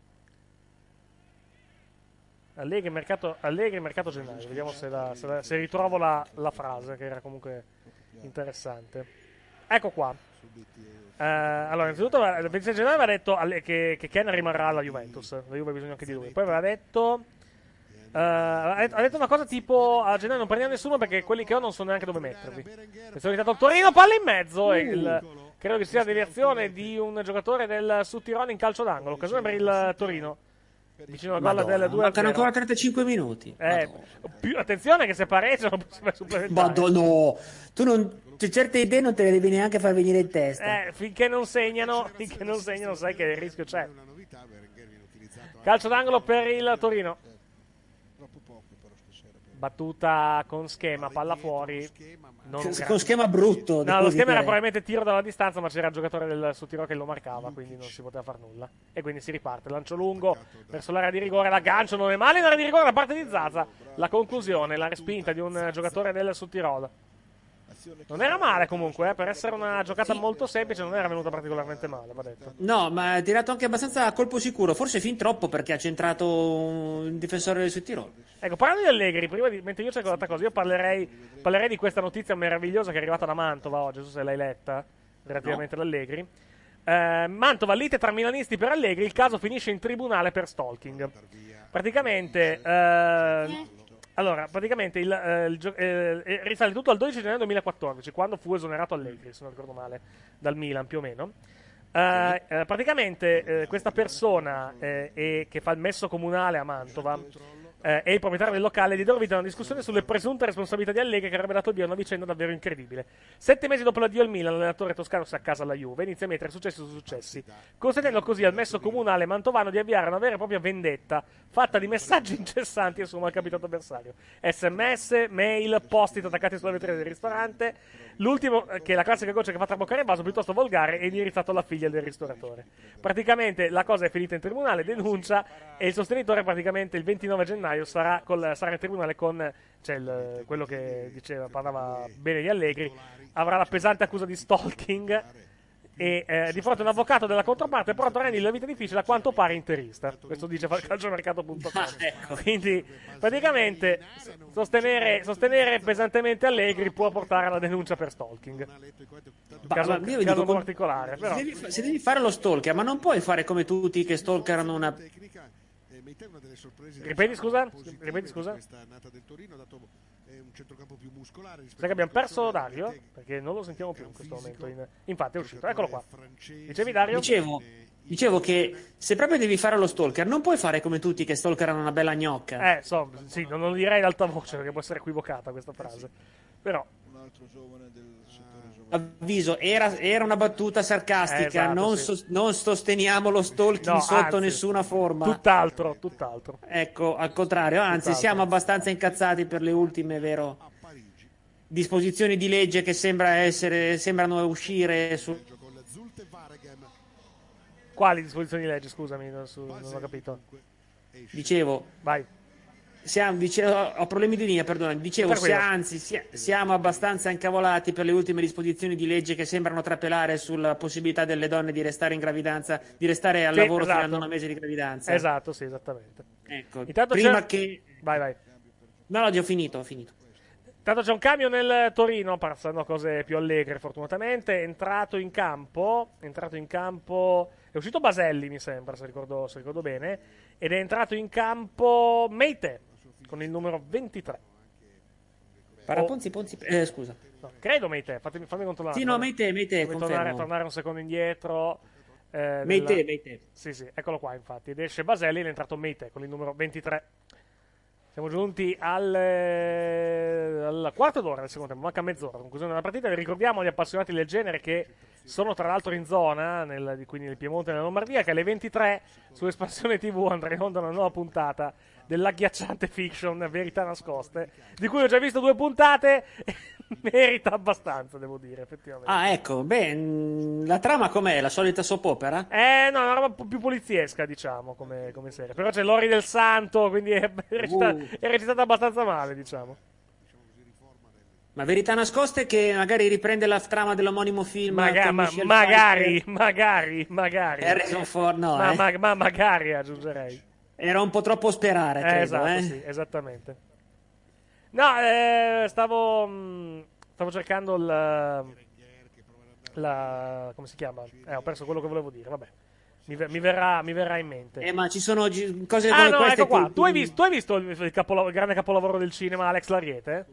Allegri mercato gennaio, vediamo se ritrovo la frase, che era comunque interessante. Ecco qua. Allora, innanzitutto il 26 gennaio aveva detto che Ken rimarrà alla Juventus, la Juve ha bisogno anche di lui. Poi aveva detto Ha detto una cosa tipo: a gennaio non prendiamo nessuno perché quelli che ho non so neanche dove metterli. Mi sono invitato al Torino, palla in mezzo. Credo che sia la deviazione di un giocatore del Sud Tirolo in calcio d'angolo. Occasione per il Torino. Vicino al gol del 2-0. Mancano ancora 35 minuti. Attenzione che se pareggiano No, tu non. Certe idee non te le devi neanche far venire in testa. Finché non segnano, sai che il rischio c'è. Calcio d'angolo per il Torino. Battuta con schema, palla fuori. Con schema brutto. No, lo schema era probabilmente tiro dalla distanza, ma c'era il giocatore del Sud Tirolo che lo marcava, quindi non si poteva fare nulla. E quindi si riparte. Lancio lungo verso l'area di rigore, l'aggancio non è male in area di rigore da parte di Zaza. La conclusione, la respinta di un giocatore del Sud Tirolo. Non era male comunque, per essere una giocata molto semplice non era venuta particolarmente male, va detto. No, ma ha tirato anche abbastanza a colpo sicuro, forse fin troppo perché ha centrato un difensore del Sud Tirolo. Ecco, parlando di Allegri, mentre io cerco un'altra cosa, io parlerei di questa notizia meravigliosa che è arrivata da Mantova oggi, non so se l'hai letta, relativamente ad Allegri. Mantova, lite tra milanisti per Allegri, il caso finisce in tribunale per stalking. Praticamente... risale tutto al 12 gennaio 2014, quando fu esonerato Allegri, se non ricordo male, dal Milan più o meno. Praticamente questa persona che fa il messo comunale a Mantova e il proprietario del locale diedero vita a una discussione sulle presunte responsabilità di Allegri che avrebbe dato via a una vicenda davvero incredibile. 7 mesi dopo l'addio al Milan, l'allenatore toscano si accasa alla Juve e inizia a mettere successi su successi, consentendo così al messo comunale mantovano di avviare una vera e propria vendetta fatta di messaggi incessanti al suo malcapitato avversario. SMS, mail, post-it attaccati sulla vetrina del ristorante. L'ultimo, che è la classica goccia che fa traboccare il vaso, piuttosto volgare, è indirizzato alla figlia del ristoratore. Praticamente la cosa è finita in tribunale, denuncia, e il sostenitore praticamente il 29 gennaio sarà in tribunale con quello che parlava bene di Allegri, avrà la pesante accusa di stalking e di fronte a un avvocato della controparte pronto a rendergli la vita difficile, a quanto pare interista. Questo dice calciomercato.com. Ecco. Quindi praticamente sostenere pesantemente Allegri può portare alla denuncia per stalking. Caso particolare, però. Se devi fare lo stalker, ma non puoi fare come tutti che stalkerano una... Ripeti scusa? Sai che abbiamo perso Dario? Perché non lo sentiamo più in questo momento. Infatti è uscito, eccolo qua. Dicevi, Dario? Dicevo che se proprio devi fare lo stalker, non puoi fare come tutti che stalkerano una bella gnocca. Sì, non lo direi ad alta voce perché può essere equivocata questa frase. Però avviso, era una battuta sarcastica, esatto, non sosteniamo lo stalking sotto nessuna forma. Tutt'altro. Ecco, al contrario, anzi siamo abbastanza incazzati per le ultime, disposizioni di legge che sembrano uscire su... Quali disposizioni di legge? Scusami, non ho capito. Dicevo, vai. Ho problemi di linea, perdonami. Dicevo, siamo abbastanza incavolati per le ultime disposizioni di legge che sembrano trapelare sulla possibilità delle donne di restare in gravidanza, di restare al lavoro fino al 9 mese di gravidanza. Esatto, sì, esattamente. Ecco, intanto prima che... Vai. No, ho finito. Intanto c'è un cambio nel Torino, passando cose più allegre fortunatamente. È entrato in campo, è uscito Baselli mi sembra, se ricordo bene, ed è entrato in campo Meite con il numero 23. Paraponzi, scusa. No, credo Meite, fammi controllare. Sì, no, Meite, confermo. Tornare un secondo indietro. Meite. Sì, eccolo qua infatti. Ed esce Baselli ed è entrato Meite con il numero 23. Siamo giunti al quarto d'ora del secondo tempo, manca mezz'ora, conclusione della partita. Vi ricordiamo agli appassionati del genere che sono tra l'altro in zona, quindi nel Piemonte e nella Lombardia, che alle 23 su Espansione TV andrà in onda una nuova puntata dell'agghiacciante fiction Verità Nascoste, di cui ho già visto 2 puntate e merita abbastanza, devo dire, effettivamente. Ah, ecco, la trama com'è? La solita soap opera? No, una roba più poliziesca, diciamo, come serie. Però c'è Lori del Santo, quindi è recitata abbastanza male, diciamo. Ma Verità Nascoste che magari riprende la trama dell'omonimo film magari Harrison Ford, no, ma magari aggiungerei. Era un po' troppo sperare, credo, esatto, sì, esattamente. No, stavo cercando come si chiama? Ho perso quello che volevo dire, vabbè. mi verrà in mente. Ma ci sono cose come no, queste. Ecco qua. Tu hai visto il grande capolavoro del cinema, Alex Lariete?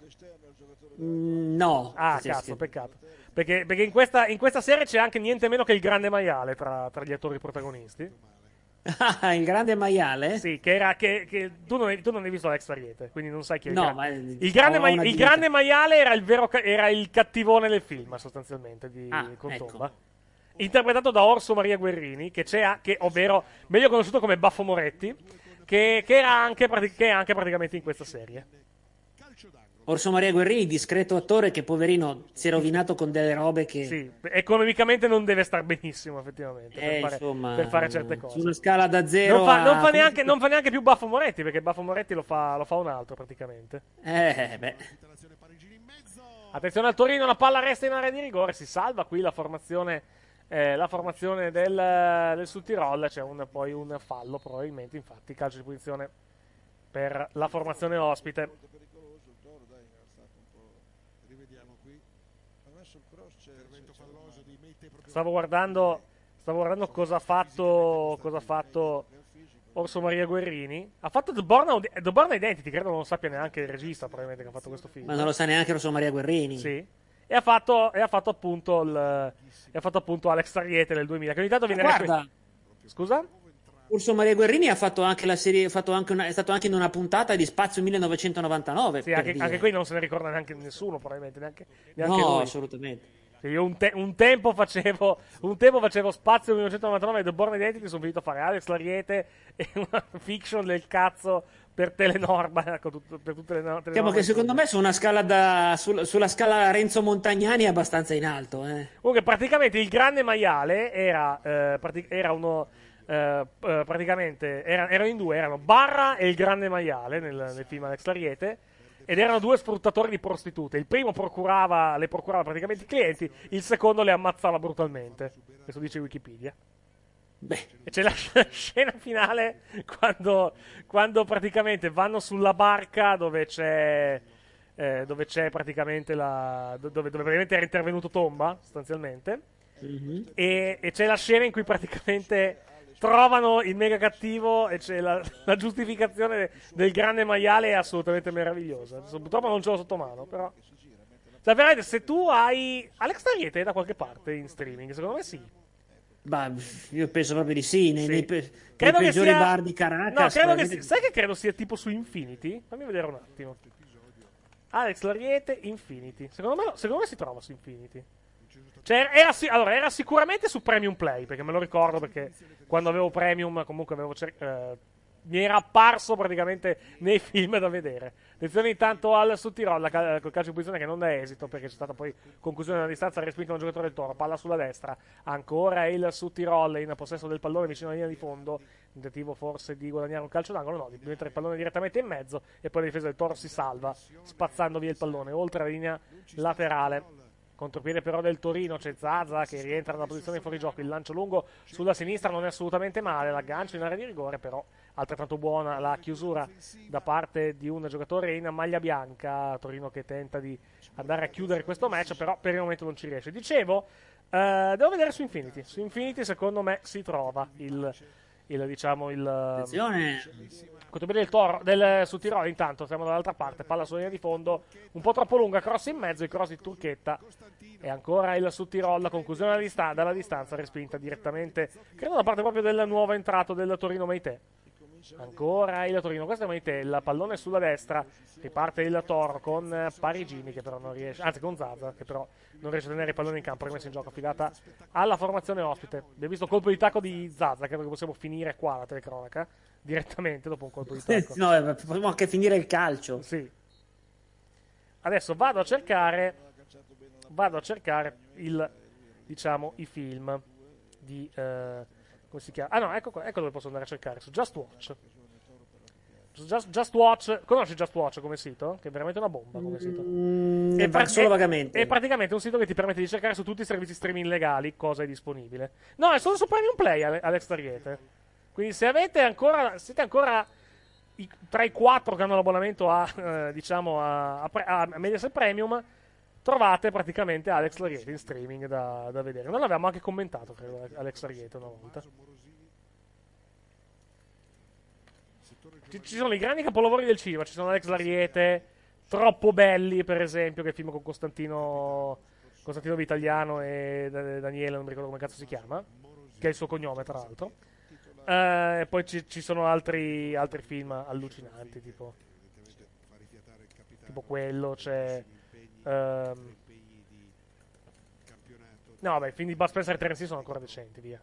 No. Cazzo, peccato. Perché in questa serie c'è anche niente meno che il grande maiale tra gli attori protagonisti. Il grande maiale? Sì, che tu non hai visto Alex Lariete, quindi non sai chi è il grande maiale era il cattivone del film, sostanzialmente, di Contomba. Ecco. Interpretato da Orso Maria Guerrini, ovvero meglio conosciuto come Baffo Moretti, che è anche praticamente in questa serie. Orso Maria Guerrini, discreto attore che poverino si è rovinato con delle robe che... Sì, economicamente non deve star benissimo effettivamente per fare certe cose. Su una scala da 0 non fa neanche più Baffo Moretti, perché Baffo Moretti lo fa un altro praticamente. Attenzione al Torino, la palla resta in area di rigore, si salva qui la formazione del Südtirol, c'è poi un fallo probabilmente, infatti calcio di punizione per la formazione ospite. Stavo guardando cosa ha fatto Orso Maria Guerrini. Ha fatto The Bourne Identity, credo non lo sappia neanche il regista probabilmente che ha fatto questo film. Ma non lo sa neanche Orso Maria Guerrini. Sì. E ha fatto appunto Alex Lariete del 2000, che ogni tanto viene Scusa? Orso Maria Guerrini ha fatto anche la serie, è stato anche in una puntata di Spazio 1999. Sì, anche qui non se ne ricorda neanche nessuno, probabilmente neanche no, lui. Assolutamente. Io un tempo facevo Spazio 1999 e The Bourne Identity, sono venuto a fare Alex Lariete e una fiction del cazzo per Telenorma, per tutte le Telenorma. Diciamo che secondo me su una scala sulla scala Renzo Montagnani è abbastanza in alto. Comunque praticamente il grande maiale era in due, erano Barra e il grande maiale nel film Alex Lariete. Ed erano due sfruttatori di prostitute. Il primo le procurava praticamente i clienti, il secondo le ammazzava brutalmente. Questo dice Wikipedia. E c'è la scena finale quando praticamente vanno sulla barca dove c'è praticamente dove praticamente era intervenuto Tomba, sostanzialmente. E c'è la scena in cui praticamente trovano il mega cattivo e c'è la giustificazione del grande maiale, è assolutamente meravigliosa. Purtroppo non ce l'ho sotto mano, però veramente, se tu hai Alex Lariete da qualche parte in streaming, secondo me sì. Bah, io penso proprio di sì, nei credo peggiori bar di Caracas. No, sai che credo sia tipo su Infinity? Fammi vedere un attimo. Alex Lariete Infinity. Secondo me si trova su Infinity. Cioè, era sicuramente su Premium Play, perché me lo ricordo, perché quando avevo Premium comunque mi era apparso praticamente nei film da vedere. Attenzione intanto al Südtirol col calcio di posizione che non dà esito, perché c'è stata poi conclusione della distanza, respinto da un giocatore del Toro, palla sulla destra, ancora il Südtirol in possesso del pallone vicino alla linea di fondo, tentativo forse di guadagnare un calcio d'angolo, no, di mettere il pallone direttamente in mezzo, e poi la difesa del Toro si salva spazzando via il pallone oltre la linea laterale. Contropiede però del Torino, c'è Zaza che rientra nella posizione fuori gioco, il lancio lungo sulla sinistra non è assolutamente male, l'aggancio in area di rigore, però altrettanto buona la chiusura da parte di un giocatore in maglia bianca. Torino che tenta di andare a chiudere questo match, però per il momento non ci riesce. Dicevo, devo vedere su Infinity secondo me si trova attenzione, contropiede del Toro del Südtirol. Intanto siamo dall'altra parte, palla sulla linea di fondo un po' troppo lunga, cross in mezzo, il cross di Turchetta, e ancora il Südtirol, la conclusione dalla distanza respinta direttamente, credo da parte proprio del nuovo entrato del Torino Meité. Ancora il Torino, questo è Meité, il pallone sulla destra, riparte il Toro con Parigini che però non riesce, anzi con Zaza che però non riesce a tenere il pallone in campo, rimesso in gioco, affidata alla formazione ospite. Abbiamo visto colpo di tacco di Zaza, credo che possiamo finire qua la telecronaca direttamente dopo un colpo di tacco. No, possiamo anche finire il calcio. Sì. Adesso vado a cercare i film di come si chiama? Ah no, ecco dove posso andare a cercare, su Just Watch. Just Watch, conosci Just Watch come sito? Che è veramente una bomba come sito. Solo vagamente. È praticamente un sito che ti permette di cercare su tutti i servizi streaming legali cosa è disponibile. No, è solo su Premium Play, Alex Lariete. Quindi se siete ancora tra i 4 che hanno l'abbonamento a Mediaset Premium, trovate praticamente Alex Lariete in streaming da vedere. Noi l'avevamo anche commentato, credo, Alex Lariete una volta. Ci sono i grandi capolavori del cinema, ci sono Alex Lariete, Troppo belli, per esempio, che è il film con Costantino Vitaliano e Daniele, non mi ricordo come cazzo si chiama, che è il suo cognome, tra l'altro. E poi ci sono altri film allucinanti, tipo quello, c'è... no, vabbè, i film di Bud Spencer e Terence Hill sono ancora decenti, via.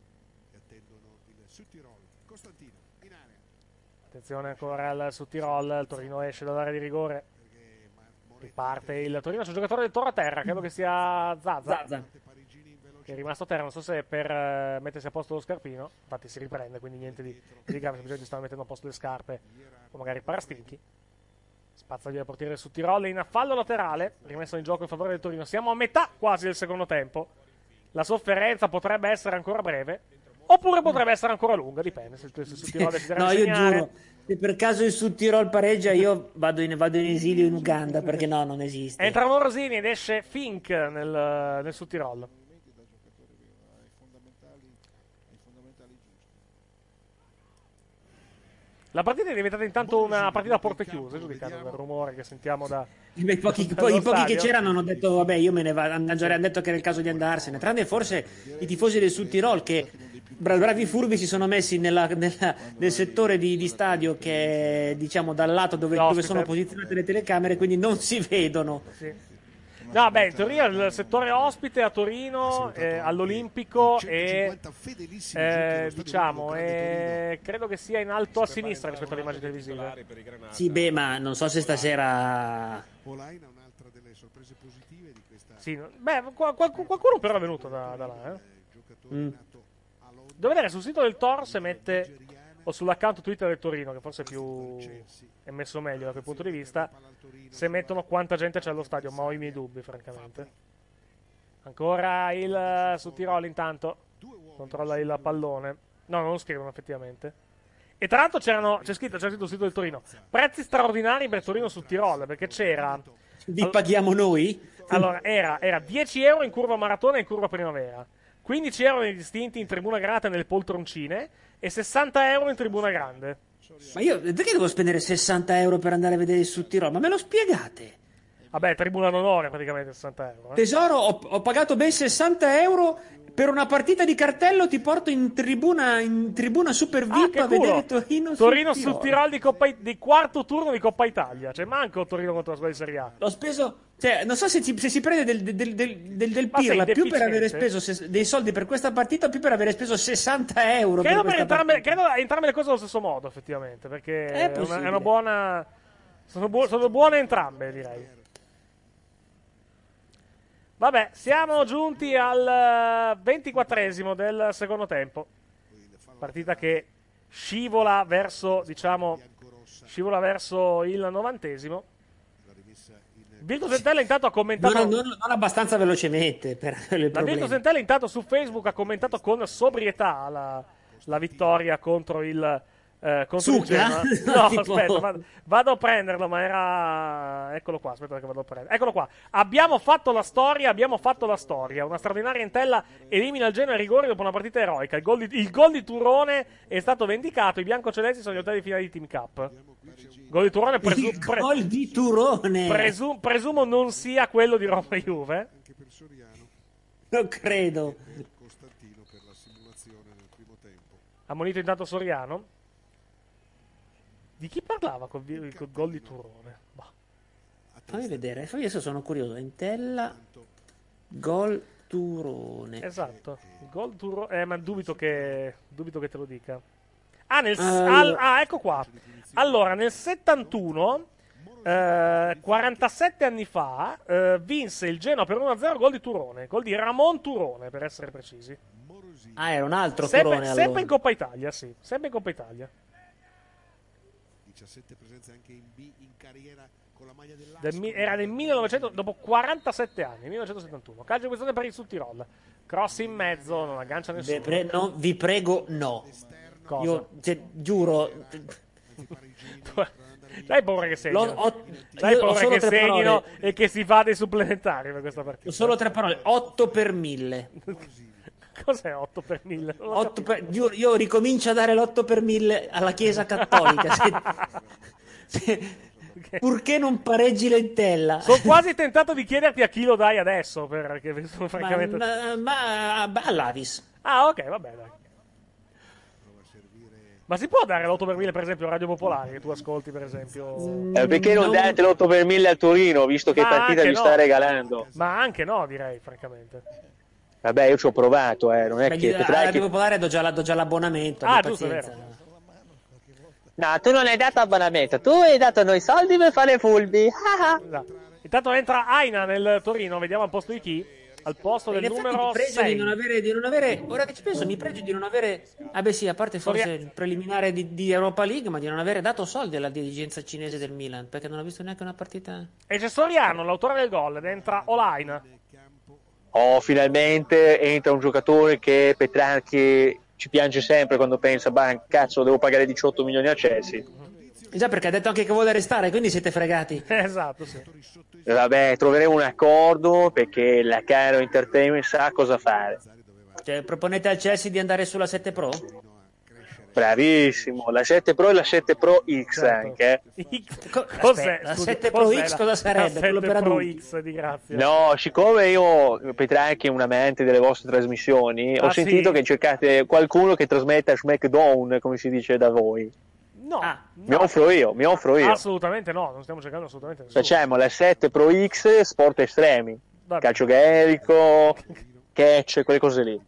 Attenzione ancora al Sud-Tirol, il Torino esce dall'area di rigore, riparte il Torino, c'è un giocatore del Toro a terra, credo che sia Zaza, che è rimasto a terra, non so se per mettersi a posto lo scarpino, infatti si riprende, quindi niente di grave, semplicemente stanno mettendo a posto le scarpe o magari i parastinchi. Spazza via il portiere del Sud-Tirol in fallo laterale, rimesso in gioco in favore del Torino, siamo a metà quasi del secondo tempo, la sofferenza potrebbe essere ancora breve, oppure potrebbe essere ancora lunga, dipende se il Sud-Tirol desidera no, segnare. Io giuro, se per caso il Sud-Tirol pareggia, io vado in esilio in Uganda, perché no, non esiste. Entra Morosini ed esce Fink nel Sud-Tirol. La partita è diventata intanto una partita a porte chiuse, giudicando dal rumore che sentiamo I pochi che c'erano hanno detto vabbè, io me ne vado, hanno detto che era il caso di andarsene, tranne forse i tifosi del Sud-Tirol che bravi furbi si sono messi nel settore di stadio che è, diciamo, dal lato dove sono posizionate le telecamere, quindi non si vedono. Sì. No, beh, in teoria il settore ospite a Torino, all'Olimpico, e diciamo, credo che sia in alto a sinistra rispetto alle immagini televisive. Sì, beh, ma non so se stasera... Sì, beh, qualcuno però è venuto da là, Devo vedere sul sito del Tor se mette, o sull'account Twitter del Torino, che forse è messo meglio da quel punto di vista, se mettono quanta gente c'è allo stadio, ma ho i miei dubbi, francamente. Ancora il Sud-Tirol intanto controlla il pallone. No, non lo scrivono effettivamente. E tra l'altro c'è scritto sul sito del Torino prezzi straordinari per Torino Sud-Tirol, perché c'era... Vi paghiamo noi? Allora, era 10 euro in curva maratona e in curva primavera, 15 euro nei distinti in tribuna grata e nelle poltroncine e 60 euro in tribuna grande. Ma io perché devo spendere 60 euro per andare a vedere il Sud-Tirol? Ma me lo spiegate? Vabbè, tribuna d'onore praticamente 60 euro. Tesoro, ho pagato ben 60 euro per una partita di cartello, ti porto in tribuna super VIP a vedere Torino Sud-Tirol di quarto turno di Coppa Italia. Cioè, manco Torino contro la squadra di Serie A. L'ho speso, cioè, non so se si prende del Pirla più per avere speso dei soldi per questa partita, più per avere speso 60 euro. Credo entrambe le cose allo stesso modo, effettivamente, perché è una buona. Sono buone entrambe, direi. Vabbè, siamo giunti al 24esimo del secondo tempo. Partita che scivola verso il 90esimo. Virtus Entella intanto ha commentato... Non abbastanza velocemente per il La Virtus Entella intanto su Facebook ha commentato con sobrietà la vittoria contro il... Succa? No, aspetta, vado a prenderlo, ma era... Eccolo qua, aspetta che vado a prendere. Eccolo qua. Abbiamo fatto la storia. Una straordinaria Entella elimina il Genoa ai rigori dopo una partita eroica. Il gol di Turone è stato vendicato. I biancocelesti sono gli ottavi di finale di Team Cup. Gol di Turone gol di Turone presumo non sia quello di Roma Juve. Non credo. Ammonito intanto Soriano. Di chi parlava col gol di Turone? Bah. Fammi vedere, adesso sono curioso. Entella, gol Turone. Esatto, gol Turone. Ma dubito che te lo dica. Ecco qua. Allora, nel 71, 47 anni fa, vinse il Genoa per 1-0 gol di Turone. Gol di Ramon Turone, per essere precisi. Era un altro Turone allora. Sempre in Coppa Italia, sì. Sempre in Coppa Italia. 17 presenze anche in B in carriera con la maglia era nel 1900, dopo 47 anni, 1971. Calcio di questione per il Sud-Tirol. Cross in mezzo, non aggancia nessuno. Vi prego, no. Cosa? Io giuro. Dai paura che segnino. Dai Io ho paura solo che tre segnino parole. e che si fa dei supplementari per questa partita. Ho solo 3 parole. 8 per 1000. Cos'è 8 per 1000? Io ricomincio a dare l'8 per 1000 alla Chiesa Cattolica. Purché non pareggi l'entella. Sono quasi tentato di chiederti a chi lo dai adesso, perché sono francamente... Ma all'Avis. Ah, ok, vabbè, dai. Ma si può dare l'8 per 1000 per esempio a Radio Popolare, che tu ascolti per esempio? Perché non date l'8 per 1000 al Torino, visto che Ma partita anche vi no. sta regalando? Ma anche no, direi, francamente. Vabbè, io ci ho provato, non è che A Radio Popolare do già l'abbonamento. Ah, abbi giusto, è pazienza. vero. No, tu non hai dato abbonamento, tu hai dato a noi soldi per fare fulbi. Esatto. Intanto entra Aina nel Torino, vediamo al posto di chi? Al posto del In effetti numero mi pregio 6. di non avere, ora che ci penso, mi pregio di non avere, sì, a parte forse il preliminare di Europa League, ma di non avere dato soldi alla dirigenza cinese del Milan, perché non ho visto neanche una partita. E c'è Soriano, l'autore del gol, ed entra Olaina. Oh, finalmente entra un giocatore che Petrarchi ci piange sempre quando pensa, bah, cazzo, devo pagare 18 milioni a Chelsea. Già, perché ha detto anche che vuole restare, quindi siete fregati. Esatto, sì. Vabbè, troveremo un accordo perché la Caro Entertainment sa cosa fare. Cioè, proponete al Chelsea di andare sulla 7 Pro? Bravissimo, la 7 Pro e la 7 Pro X anche. Cos'è? La Scusi, 7 Pro X cosa sarebbe? La 7 Quello per Pro adulti. X, di grazia. No, siccome io, Petrarchi, è un amante delle vostre trasmissioni, ho sentito sì? che cercate qualcuno che trasmetta SmackDown, come si dice da voi. No, Mi offro io. assolutamente no, non stiamo cercando assolutamente nessuno. Facciamo la 7 Pro X sport estremi, Vabbè. calcio gaelico, catch, quelle cose lì.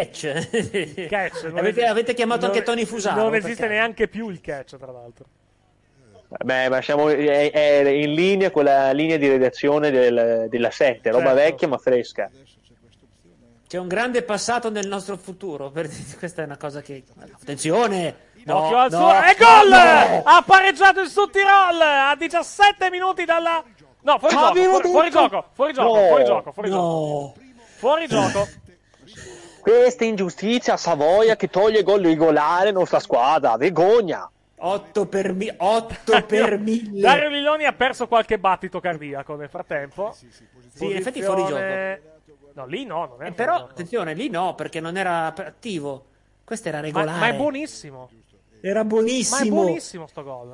Catch. non Avete chiamato anche Tony Fusaro? Non esiste perché? neanche più il catch, tra l'altro. Vabbè, ma è in linea con la linea di redazione della 7, roba Certo. vecchia ma fresca. C'è un grande passato nel nostro futuro. Questa è una cosa che... Attenzione! No, Occhio al no, suo... E gol! no! Ha pareggiato il Sudtirol a 17 minuti dalla... No, fuori gioco. Fuori gioco. Questa ingiustizia a Savoia che toglie gol regolare alla nostra squadra, vergogna. 8 per 1000. Dario Lilloni ha perso qualche battito cardiaco nel frattempo. Sì, in effetti fuori gioco. No, lì no, non è Però, fuori gioco. attenzione, lì no, perché non era attivo. Questo era regolare. Ma è buonissimo. Era buonissimo. Ma è buonissimo sto gol.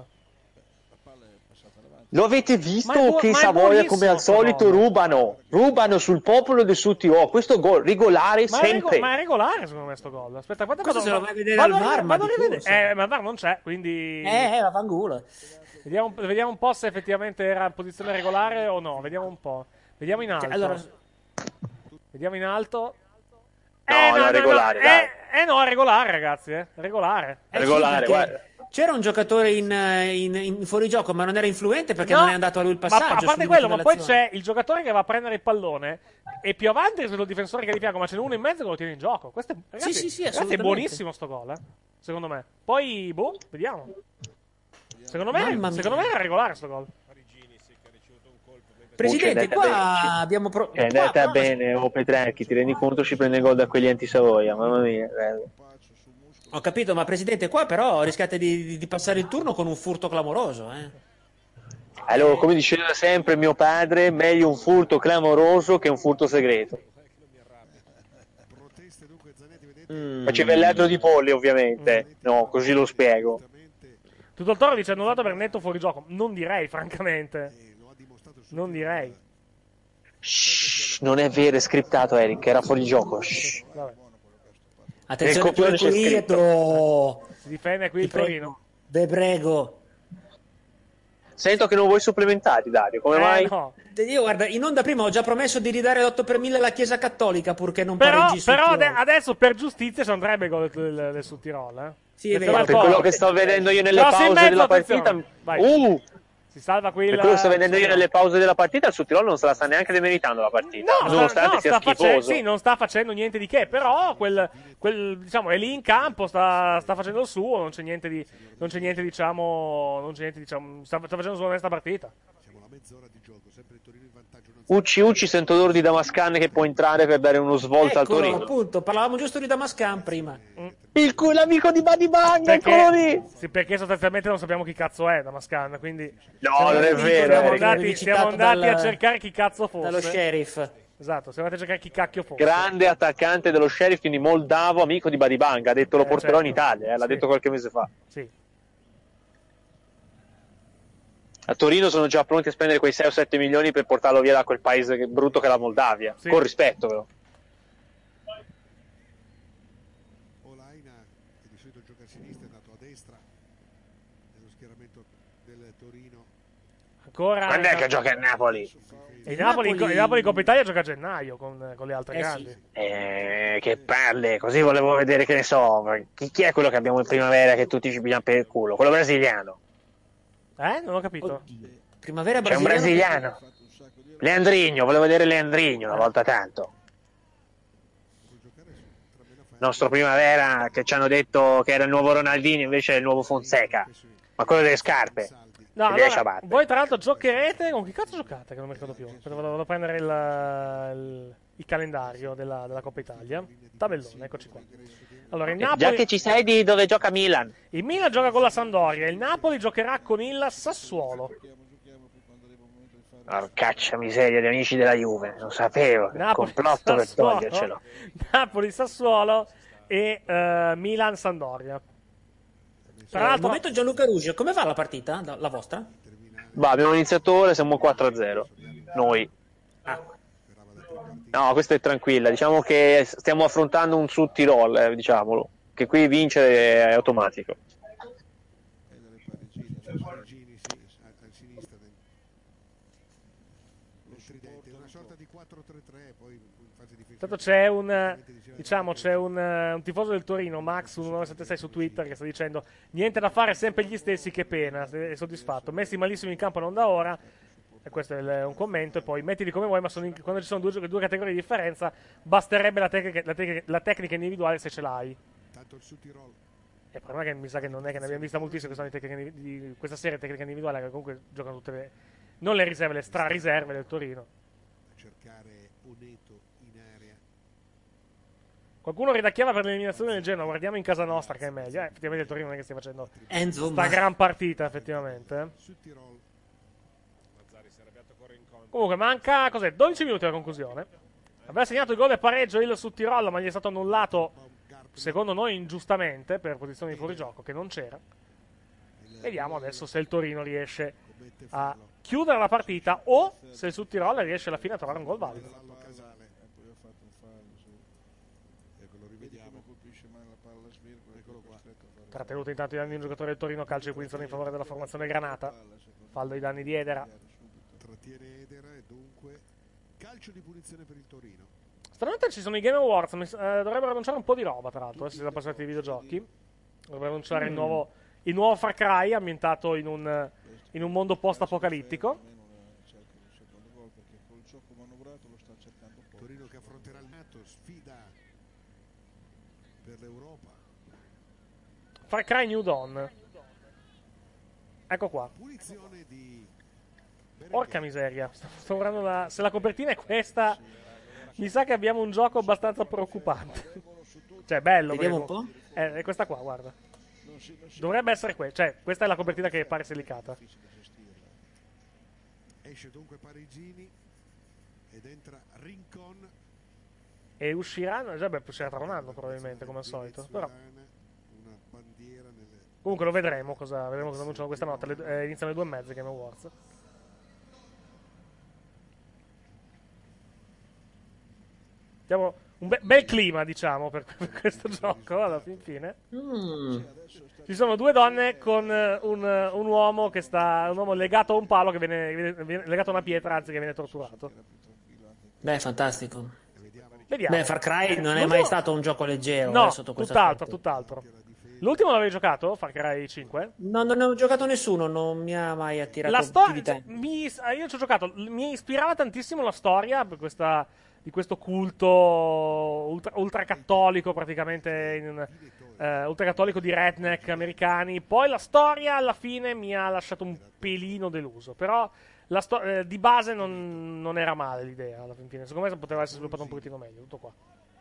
Lo avete visto che Savoia, come al solito, rubano sul popolo del Sud-Tirolo. Questo gol regolare sempre. Ma è regolare secondo me sto gol. Aspetta, guarda Questo se lo vai a vedere al VAR, ma vado a di rivedere. Ma il VAR non c'è, quindi la fangulo. vediamo un po' se effettivamente era in posizione regolare o no. Vediamo un po'. Vediamo in alto. Allora... Vediamo in alto. No, regolare, dai. No, è regolare, ragazzi, Regolare. Regolare, sì, guarda. C'era un giocatore in fuorigioco, ma non era influente perché non è andato a lui il passaggio. Ma a parte sull'inizio quello, ma poi dell'azione. c'è il giocatore che va a prendere il pallone e più avanti rispetto al difensore che è di fianco, ma c'è uno in mezzo che lo tiene in gioco. Questo è, ragazzi, sì, ragazzi, è assolutamente. buonissimo sto gol, secondo me. Poi, vediamo. Secondo me era regolare sto gol. Presidente, qua abbiamo... È andata bene, Petrarchi, ti rendi conto si prende gol da quelli anti-Savoia, mamma mia. Ho capito, ma Presidente, qua però rischiate di passare il turno con un furto clamoroso, Allora, come diceva sempre mio padre, meglio un furto clamoroso che un furto segreto. Faceva il ladro di polli, ovviamente. No, così lo spiego. Tutto il Toro dice annullato per netto fuori gioco. Non direi, francamente. Non direi. Shh, non è vero, è scriptato, Eric, era fuori gioco. Shh. Attenzione pure Quieto. Si difende qui il Torino. Ve prego. Sento che non vuoi supplementari, Dario, come mai? No. Io guarda, in onda prima ho già promesso di ridare l'8 per 1000 alla Chiesa Cattolica purché non Però pareggi sul Tirolo. adesso per giustizia ci andrebbe il gol del Sudtirol, Sì, è vero. Per quello che sto vedendo io nelle pause della partita. Si salva qui per quello che sto vedendo io nelle pause della partita, il Sudtirolo non se la sta neanche demeritando la partita, nonostante sia schifoso. Sì, non sta facendo niente di che, però quel diciamo è lì in campo, sta facendo il suo, non c'è niente diciamo, sta facendo solo questa partita. Ucci, sento l'odore di Damascan che può entrare per dare uno svolto al Torino. Appunto, parlavamo giusto di Damascan prima. L'amico di Buddy Bang, eccolo lì! Sì, perché sostanzialmente non sappiamo chi cazzo è Damascan, quindi... No, non è vero. Siamo andati a cercare chi cazzo fosse. Dallo sheriff. Esatto, siamo andati a cercare chi cacchio fosse. Grande attaccante dello Sheriff, quindi moldavo, amico di Buddy Bang. Ha detto lo porterò in certo. Italia, l'ha detto qualche mese fa. Sì. A Torino sono già pronti a spendere quei 6 o 7 milioni per portarlo via da quel paese brutto che è la Moldavia. Sì. Con rispetto, però. Olaina, che di solito gioca a sinistra, è andato a destra nello schieramento del Torino. Ancora. Quando è che gioca a Napoli? E il Napoli Coppa Italia gioca a gennaio con le altre grandi. Sì. Che palle, così volevo vedere, che ne so, chi è quello che abbiamo in primavera che tutti ci pigliamo per il culo? Quello brasiliano. Non ho capito. Primavera C'è un brasiliano. Leandrinho, volevo vedere Leandrinho una volta tanto. Nostro primavera che ci hanno detto che era il nuovo Ronaldinho, invece è il nuovo Fonseca. Ma quello delle scarpe. No, allora, voi tra l'altro giocherete. Con chi cazzo giocate? Che non mi ricordo più. Vado a prendere il calendario della Coppa Italia. Tabellone, eccoci qua. Allora, il Napoli... Già che ci sai di dove gioca Milan. Il Milan gioca con la Sampdoria. Il Napoli giocherà con il Sassuolo. Porcaccia miseria, gli amici della Juve. Lo sapevo. Napoli, complotto per togliercelo. Napoli, Sassuolo e Milan, Sampdoria. Tra l'altro, al momento Gianluca Ruggio, come va la partita? La vostra? Bah, abbiamo iniziato ora, siamo 4-0. Noi. No, questa è tranquilla. Diciamo che stiamo affrontando un Sud Tirol, diciamolo. Che qui vincere è automatico. Intanto c'è un tifoso del Torino, Max1976 su Twitter, che sta dicendo: niente da fare, sempre gli stessi, che pena, è soddisfatto, messi malissimo in campo non da ora. E questo è un commento. E poi mettili come vuoi, ma quando ci sono due categorie di differenza basterebbe la tecnica individuale, se ce l'hai. Il problema è che mi sa che non è che ne abbiamo vista moltissime questa serie tecnica individuale, che comunque giocano tutte non le riserve, le stra-riserve del Torino. Cercare Oneto in area. Qualcuno ridacchiava per l'eliminazione del Genoa. Guardiamo in casa nostra, che è meglio. Effettivamente il Torino non è che stia facendo sta gran partita, effettivamente. Comunque manca 12 minuti alla conclusione. Aveva segnato il gol del pareggio il Sudtirolo, ma gli è stato annullato, secondo noi ingiustamente, per posizione di fuorigioco che non c'era. Vediamo adesso se il Torino riesce a chiudere la partita o se il Sudtirolo riesce alla fine a trovare un gol valido. Trattenuto intanto i danni di un giocatore del Torino, calcio di Winston in favore della formazione granata. Fallo ai danni di Edera. Trattiene Edera e dunque calcio di punizione per il Torino. Stanotte ci sono i Game Awards, dovrebbero annunciare un po' di roba, tra l'altro, se si sono passati i videogiochi. Dovrebbero annunciare il nuovo Far Cry ambientato in un mondo post-apocalittico. Torino che affronterà il NATO, sfida per l'Europa. Far Cry New Dawn. Ecco qua. Punizione di Porca miseria, sto guardando se la copertina è questa, mi sa che abbiamo un gioco abbastanza preoccupante. Cioè, bello. Vediamo un po'. È questa qua, guarda. Dovrebbe essere cioè, questa è la copertina che pare silicata. Esce dunque Parigini ed entra Rincon. E usciranno, già uscirà tra un anno probabilmente, come al solito. Però comunque lo vedremo cosa annunciano questa notte. Iniziano le 2:30 Game Awards. Abbiamo un bel clima, diciamo, per questo gioco alla fine. Ci sono due donne con un uomo che un uomo legato a un palo, che viene legato a una pietra, anzi, che viene torturato. Beh, fantastico. Vediamo. Beh, Far Cry non è mai stato un gioco leggero. No, sotto tutt'altro. L'ultimo l'avevi giocato, Far Cry 5? No, non ne ho giocato nessuno, non mi ha mai attirato. La storia, io ci ho giocato, mi ispirava tantissimo la storia di questo culto ultracattolico, praticamente ultracattolico di redneck americani. Poi la storia alla fine mi ha lasciato un pelino deluso, però di base non era male l'idea alla fine. Secondo me poteva essere sviluppata un pochettino meglio, tutto qua.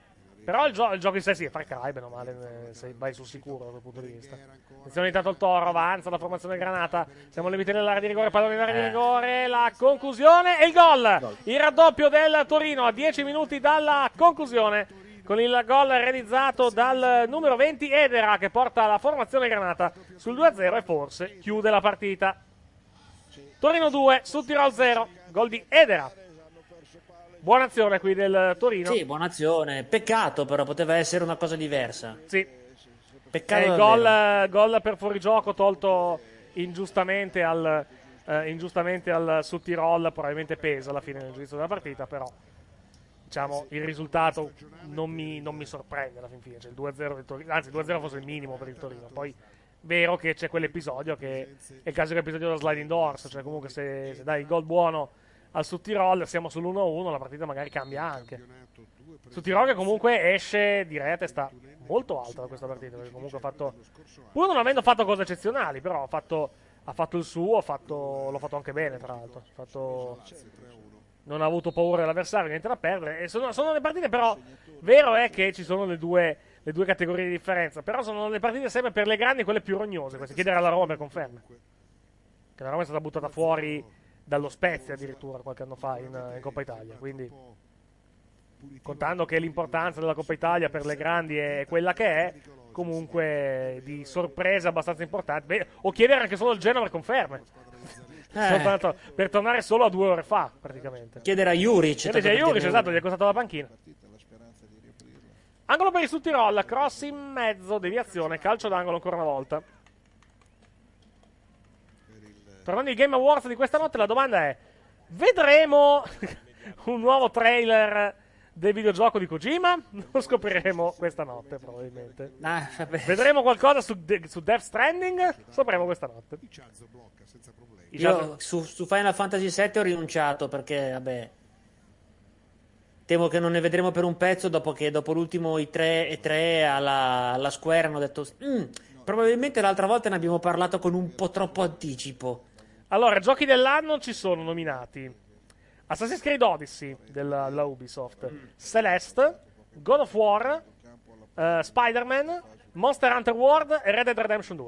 Però il gioco in sé sì, è Far Cry, bene o male, se vai sul sicuro da quel punto di vista. Attenzione, intanto il Toro, avanza la formazione Granata, siamo al limite dell'area di rigore, pallone in area di rigore, la conclusione e il gol! Il raddoppio del Torino a 10 minuti dalla conclusione, con il gol realizzato dal numero 20 Edera, che porta la formazione Granata sul 2-0 e forse chiude la partita. Torino 2, Südtirol 0, gol di Edera. Buona azione qui del Torino. Sì, buona azione. Peccato, però poteva essere una cosa diversa. Sì. Peccato. Gol per fuorigioco tolto ingiustamente al Südtirol, probabilmente pesa alla fine del giudizio della partita, però diciamo il risultato non mi sorprende alla fin fine. Cioè il 2-0 del Torino, anzi il 2-0 fosse il minimo per il Torino. Poi vero che c'è quell'episodio che è il classico episodio da sliding doors, cioè comunque se dai il gol buono al Südtirol, siamo sull'1-1, la partita magari cambia anche. Südtirol che comunque esce direi a testa molto alta da questa partita, perché comunque ha fatto, pur non avendo fatto cose eccezionali, però ha fatto il suo, l'ho fatto anche bene tra l'altro, non ha avuto paura dell'avversario, niente da perdere, e sono le partite, però vero è che ci sono le due categorie di differenza, però sono le partite sempre per le grandi quelle più rognose, queste. Chiedere alla Roma per conferme, che la Roma è stata buttata fuori dallo Spezia addirittura qualche anno fa in Coppa Italia, quindi contando che l'importanza della Coppa Italia per le grandi è quella che è, comunque di sorprese abbastanza importanti. O chiedere anche solo il Genoa per conferme, soltanto per tornare solo a 2 ore fa praticamente. Chiedere a Juric, esatto, gli è costato la panchina. Angolo per il Südtirol, cross in mezzo, deviazione, calcio d'angolo ancora una volta. Tornando ai Game Awards di questa notte, la domanda è: vedremo un nuovo trailer del videogioco di Kojima? Lo scopriremo questa notte probabilmente. Vedremo qualcosa su Death Stranding? Sapremo questa notte. Io su Final Fantasy VII ho rinunciato perché, vabbè, temo che non ne vedremo per un pezzo, dopo l'ultimo E3 alla Square hanno detto probabilmente l'altra volta ne abbiamo parlato con un po' troppo anticipo. Allora, giochi dell'anno ci sono nominati Assassin's Creed Odyssey della Ubisoft, Celeste, God of War, Spider-Man, Monster Hunter World e Red Dead Redemption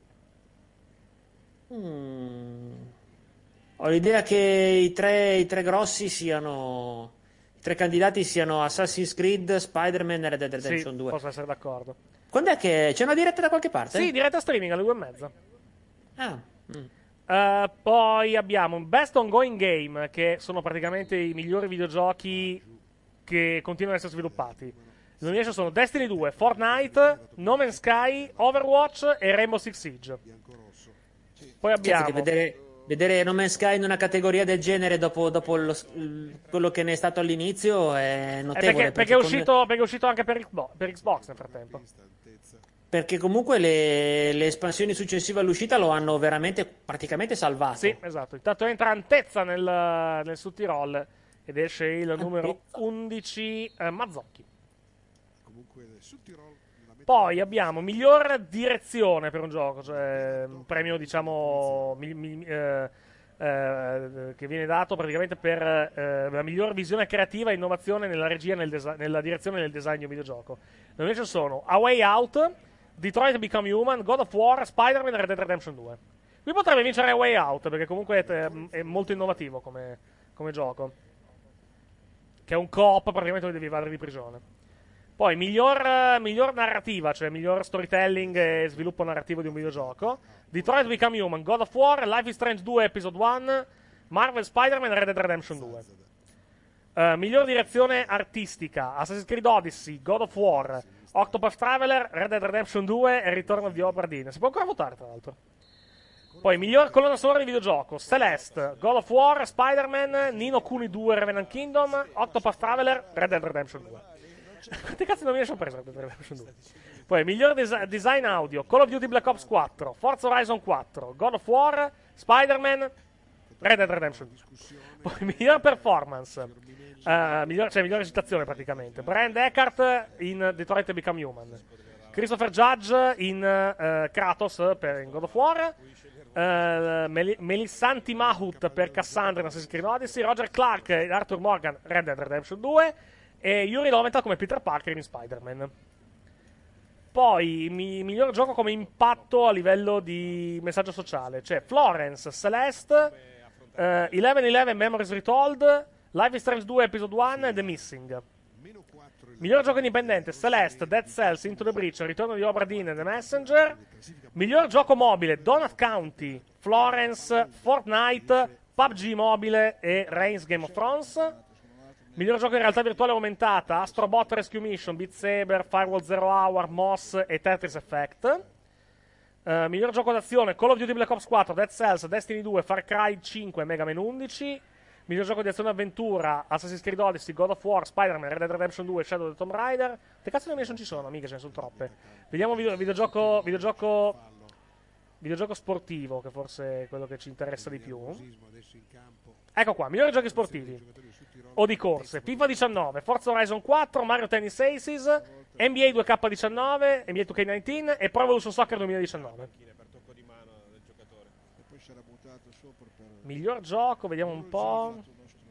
2. Ho l'idea che i tre grossi siano, i tre candidati siano Assassin's Creed, Spider-Man e Red Dead Redemption 2. Posso essere d'accordo. Quando è che c'è una diretta da qualche parte? Sì, diretta streaming alle 2:30. Poi abbiamo un Best Ongoing Game, che sono praticamente i migliori videogiochi che continuano ad essere sviluppati. Le nomination sono Destiny 2, Fortnite, No Man's Sky, Overwatch e Rainbow Six Siege. Poi abbiamo vedere No Man's Sky in una categoria del genere dopo quello che ne è stato all'inizio è notevole. Perché è uscito anche per Xbox nel frattempo. Perché comunque le espansioni successive all'uscita lo hanno veramente praticamente salvato. Sì, esatto. Intanto entra Antezza nel Südtirol ed esce il numero 11 Mazzocchi. Poi abbiamo miglior direzione per un gioco, cioè un premio diciamo che viene dato praticamente per la miglior visione creativa e innovazione nella regia, nella direzione e nel design di un videogioco. Invece sono A Way Out, Detroit Become Human, God of War, Spider-Man e Red Dead Redemption 2. Qui potrebbe vincere A Way Out, perché comunque è molto innovativo come gioco, che è un co-op praticamente dove devi evadere di prigione. Poi miglior narrativa, cioè miglior storytelling e sviluppo narrativo di un videogioco, Detroit Become Human, God of War, Life is Strange 2 Episode 1, Marvel Spider-Man e Red Dead Redemption 2. Miglior direzione artistica, Assassin's Creed Odyssey, God of War, Octopath Traveler, Red Dead Redemption 2 e Return of the Obra Dinn. Si può ancora votare, tra l'altro. Poi miglior colonna sonora di videogioco, Celeste, God of War, Spider-Man, Nino Kuni 2 Revenant Kingdom, Octopath Traveler, Red Dead Redemption 2. Quante cazzo non mi riesco a prendere Red Dead Redemption 2? Poi miglior design audio, Call of Duty Black Ops 4, Forza Horizon 4, God of War, Spider-Man, Red Dead Redemption 2. Poi miglior performance, miglior recitazione praticamente, Brian Deckard in Detroit Become Human, Christopher Judge in Kratos in God of War, Melissanti Mahut per Cassandra in Assassin's Creed Odyssey, Roger Clark e Arthur Morgan Red Dead Redemption 2, e Yuri Lowenthal come Peter Parker in Spider-Man. Poi, miglior gioco come impatto a livello di messaggio sociale. C'è Florence, Celeste, 11-11 Memories Retold, Life is Strange 2 Episode 1 e The Missing. Miglior gioco indipendente, Celeste, Dead Cells, Into the Breach, Ritorno di Obra Dinn e The Messenger. Miglior gioco mobile, Donut County, Florence, Fortnite, PUBG Mobile e Reigns Game of Thrones. Miglior gioco in realtà virtuale aumentata, Astrobot Rescue Mission, Beat Saber, Firewall Zero Hour, Moss e Tetris Effect. Miglior gioco d'azione, Call of Duty Black Ops 4, Dead Cells, Destiny 2, Far Cry 5 e Mega Man 11. Miglior gioco di azione e avventura, Assassin's Creed Odyssey, God of War, Spider-Man, Red Dead Redemption 2, Shadow of the Tomb Raider. Che cazzo di animation ci sono? Mica ce ne sono troppe. Vediamo videogioco sportivo, che forse è quello che ci interessa di più. Ecco qua, migliori giochi sportivi o di corse: FIFA 19, Forza Horizon 4, Mario Tennis Aces, NBA 2K19, NBA 2K19 e Pro Evolution Soccer 2019. Miglior gioco, vediamo un po'.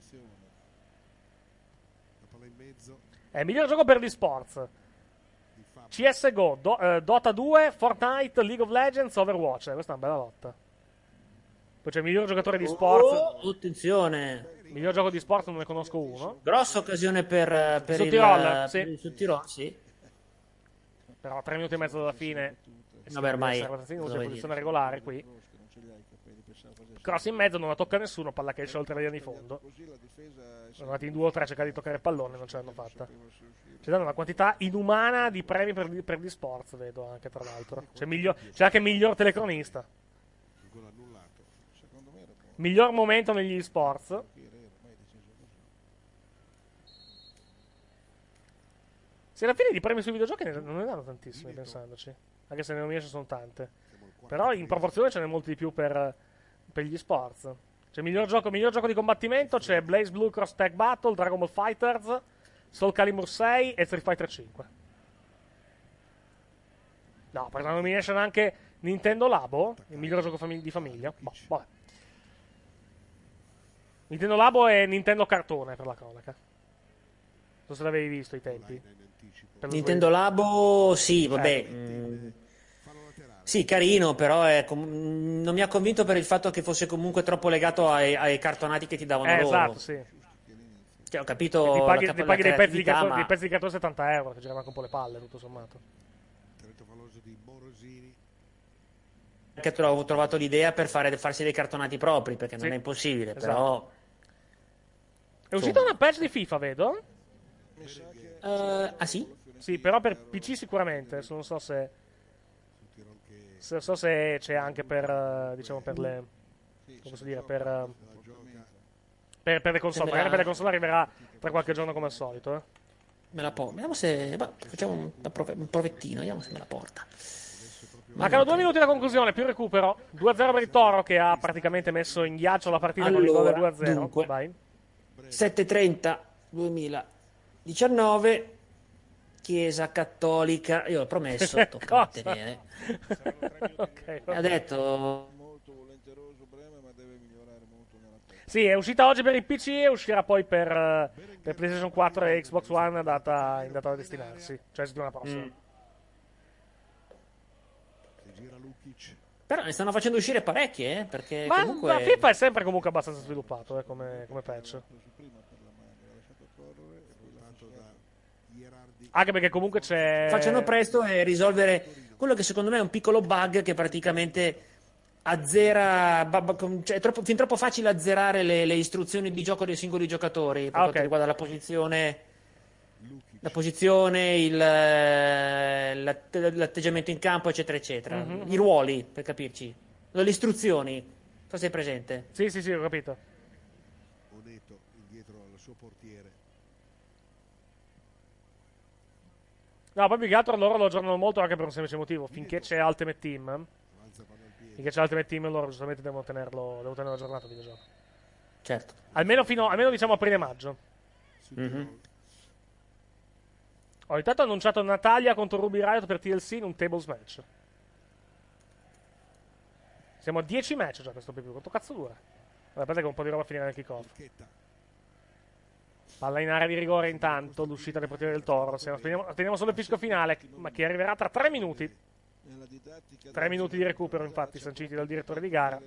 Miglior gioco per gli sports: CSGO, Dota 2, Fortnite, League of Legends, Overwatch. Questa è una bella lotta. Poi c'è miglior giocatore di sport. Attenzione. Miglior gioco di sport non ne conosco uno. Grossa occasione per il Tirol, sì. Per il Tirol, sì. Però 3 minuti e mezzo dalla fine. Vabbè, ormai posizione regolare qui. Cross in mezzo, non la tocca nessuno, palla che esce oltre la linea di fondo. Sono andati in 2 o 3 a cercare di toccare il pallone, non ce l'hanno fatta. Ci danno una quantità inumana di premi per gli sports, vedo anche tra l'altro. C'è anche miglior telecronista. Miglior momento negli sports. Sì, alla fine di premi sui videogiochi non ne danno tantissimi, pensandoci. Anche se ne nomination sono tante. Però in proporzione ce n'è molti di più per gli sports. C'è miglior gioco di combattimento. C'è Blaze Blue Cross Tag Battle, Dragon Ball Fighters, Soul Calibur 6 e Street Fighter 5. No, per la nomination anche Nintendo Labo, il miglior gioco di famiglia. Boh, vabbè. Nintendo Labo e Nintendo Cartone, per la cronaca. Non so se l'avevi visto ai tempi. Nintendo Labo, sì, vabbè. Sì, carino, però non mi ha convinto per il fatto che fosse comunque troppo legato ai cartonati che ti davano loro. Esatto, sì. Cioè, ho capito. Ti paghi dei pezzi di cartone 70 euro, che girano anche un po' le palle, tutto sommato. Anche ho trovato l'idea per farsi dei cartonati propri, perché non è impossibile, esatto. Però. È uscita una patch di FIFA, vedo? Ah, sì? Sì, però per PC sicuramente. Non so se c'è anche per, diciamo, per le, come posso dire, per le console. Magari per le console arriverà tra qualche giorno come al solito. Vediamo se facciamo un provettino, vediamo se me la porta. Mancano 2 minuti alla conclusione, più recupero. 2-0 per il Toro, che ha praticamente messo in ghiaccio la partita con il gol del 2-0. Dunque, vai. 7:30 2019, Chiesa Cattolica. Io ho promesso, tocca mantenere. Okay, ha detto molto volenteroso Bremer, ma deve migliorare molto nella testa. Sì, è uscita oggi per il PC e uscirà poi per PlayStation 4 e Xbox One in data da destinarsi, cioè settimana prossima. Però ne stanno facendo uscire parecchie, perché ma comunque FIFA è sempre comunque abbastanza sviluppato come patch. Anche perché comunque c'è. Facciano presto e risolvere quello che secondo me è un piccolo bug che praticamente azzera. Cioè è fin troppo facile azzerare le istruzioni di gioco dei singoli giocatori per quanto riguarda la posizione, l'atteggiamento in campo, eccetera, eccetera. I ruoli, per capirci. Le istruzioni. Tu sei presente? Sì, ho capito. Oneto indietro al suo portiere. No, poi più che altro loro lo aggiornano molto anche per un semplice motivo. Finché c'è Ultimate Team, loro giustamente devono tenerlo aggiornato il videogioco. Certo. Almeno diciamo aprile-maggio. Ho intanto annunciato Natalia contro Ruby Riot per TLC in un tables match. Siamo a 10 match già questo PvP. Quanto cazzo dura? Vabbè, aspetta che un po' di roba finirà nel kick-off. Palla in area di rigore intanto, l'uscita del portiere del Toro. Teniamo solo il fischio finale, ma che arriverà tra 3 minuti. 3 minuti di recupero, infatti, sanciti dal direttore di gara.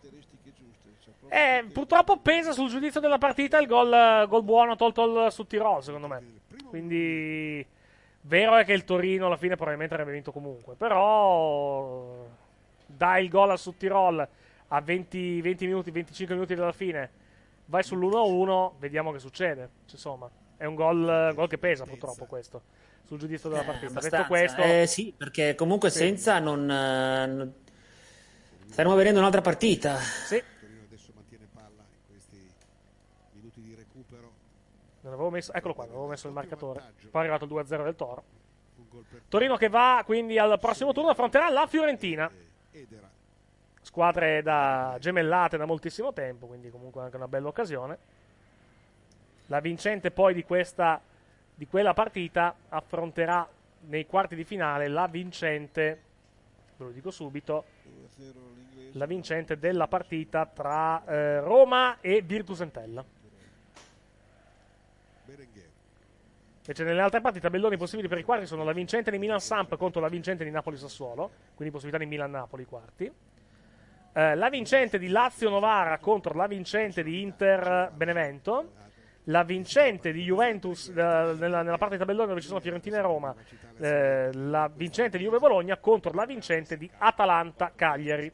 Purtroppo pesa sul giudizio della partita il gol buono tolto al Sudtirol, secondo me. Quindi, vero è che il Torino alla fine probabilmente avrebbe vinto comunque. Però, dai il gol al Sudtirol a 20 minuti, 25 minuti dalla fine. Vai sull'1-1, vediamo che succede. Insomma, è un gol che pesa purtroppo questo sul giudizio della partita. Detto questo, sì, perché comunque senza non staremo vedendo un'altra partita. Sì. Adesso mantiene palla in questi minuti di recupero. Non avevo messo, eccolo qua, non avevo messo il marcatore. Poi è arrivato il 2-0 del Toro. Torino che va quindi al prossimo turno, affronterà la Fiorentina. Squadre da gemellate da moltissimo tempo, quindi comunque anche una bella occasione. La vincente poi di quella partita affronterà nei quarti di finale la vincente, ve lo dico subito, la vincente della partita tra Roma e Virtus Entella. Invece nelle altre parti i tabelloni possibili per i quarti sono la vincente di Milan-Samp contro la vincente di Napoli-Sassuolo, quindi possibilità di Milan-Napoli quarti. La vincente di Lazio-Novara contro la vincente di Inter-Benevento, la vincente di Juventus nella parte di tabellone dove ci sono Fiorentina e Roma, la vincente di Juve-Bologna contro la vincente di Atalanta-Cagliari.